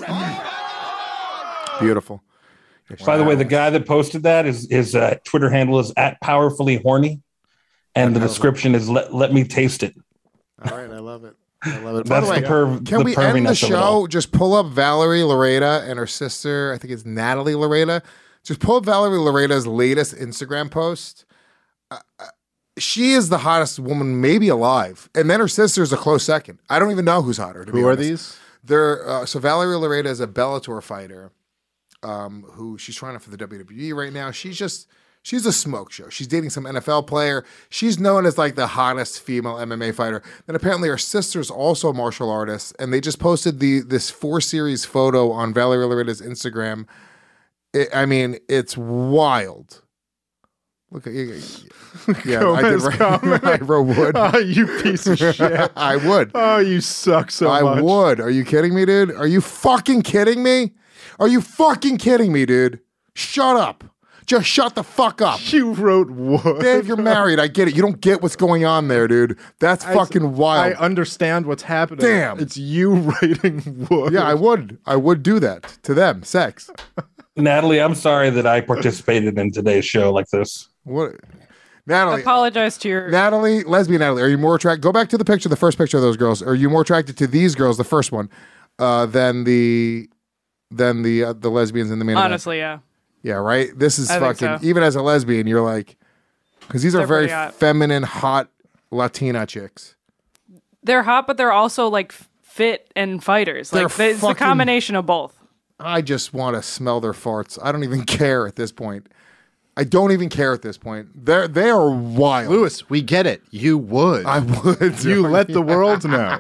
Beautiful. By the way, the guy that posted that his Twitter handle is @powerfullyhorny, and the description is let me taste it. All right, I love it. I love it. That's By the way, can we end the show? Just pull up Valerie Loretta and her sister. I think it's Natalie Loretta. Just pull up Valerie Loretta's latest Instagram post. She is the hottest woman maybe alive, and then her sister is a close second. I don't even know who's hotter. Who are these? They're so Valerie Loretta is a Bellator fighter, who she's trying out for the WWE right now. She's a smoke show. She's dating some NFL player. She's known as like the hottest female MMA fighter. Then apparently her sister's also a martial artist, and they just posted this 4-series photo on Valerie Loretta's Instagram. It's wild. Look at you. Yeah, I did. I would. Oh, you piece of shit. I would. Oh, you suck so much. I would. Are you kidding me, dude? Are you fucking kidding me? Are you fucking kidding me, dude? Shut up. Just shut the fuck up. You wrote wood. Dave, you're married. I get it. You don't get what's going on there, dude. That's fucking wild. I understand what's happening. Damn. It's you writing wood. Yeah, I would. I would do that to them. Sex. Natalie, I'm sorry that I participated in today's show like this. What? Natalie. Apologize to your lesbian Natalie. Are you more attracted? Go back to the first picture of those girls. Are you more attracted to these girls, the first one, than the lesbians in the main event? Honestly, yeah. Yeah, right? This is I fucking, think so. even as a lesbian, you're like, because these are They're very pretty hot. feminine, hot Latina chicks. They're hot, but they're also like fit and fighters. They're Like it's the fucking- combination of both. I just want to smell their farts. I don't even care at this point. I don't even care at this point. They are wild. Lewis, we get it. You would. I would. You let the world know.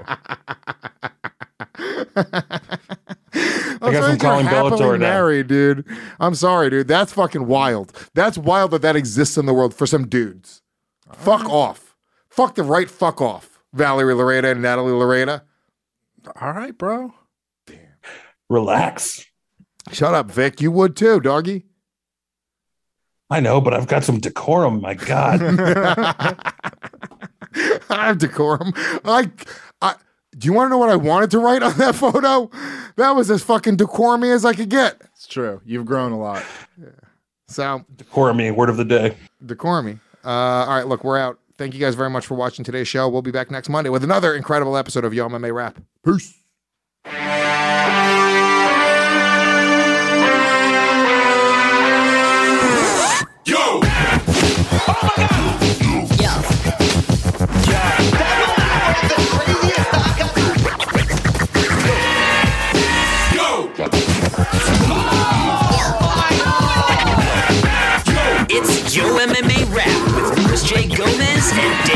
I guess I'm calling Bellator now. Married, dude. I'm sorry, dude. That's fucking wild. That's wild that exists in the world for some dudes. Fuck off. Fuck the right fuck off. Valerie Loretta and Natalie Loretta. All right, bro. Relax. Shut up, Vic. You would too, doggy. I know, but I've got some decorum. My God. I have decorum. Do you want to know what I wanted to write on that photo? That was as fucking decorum as I could get. It's true. You've grown a lot. Yeah. So decorum, word of the day. Decorum. All right, look, we're out. Thank you guys very much for watching today's show. We'll be back next Monday with another incredible episode of Yo MMA Rap. Peace. Yo! Oh my God! It's Yo MMA Rap with Louis J. Gomez and Dave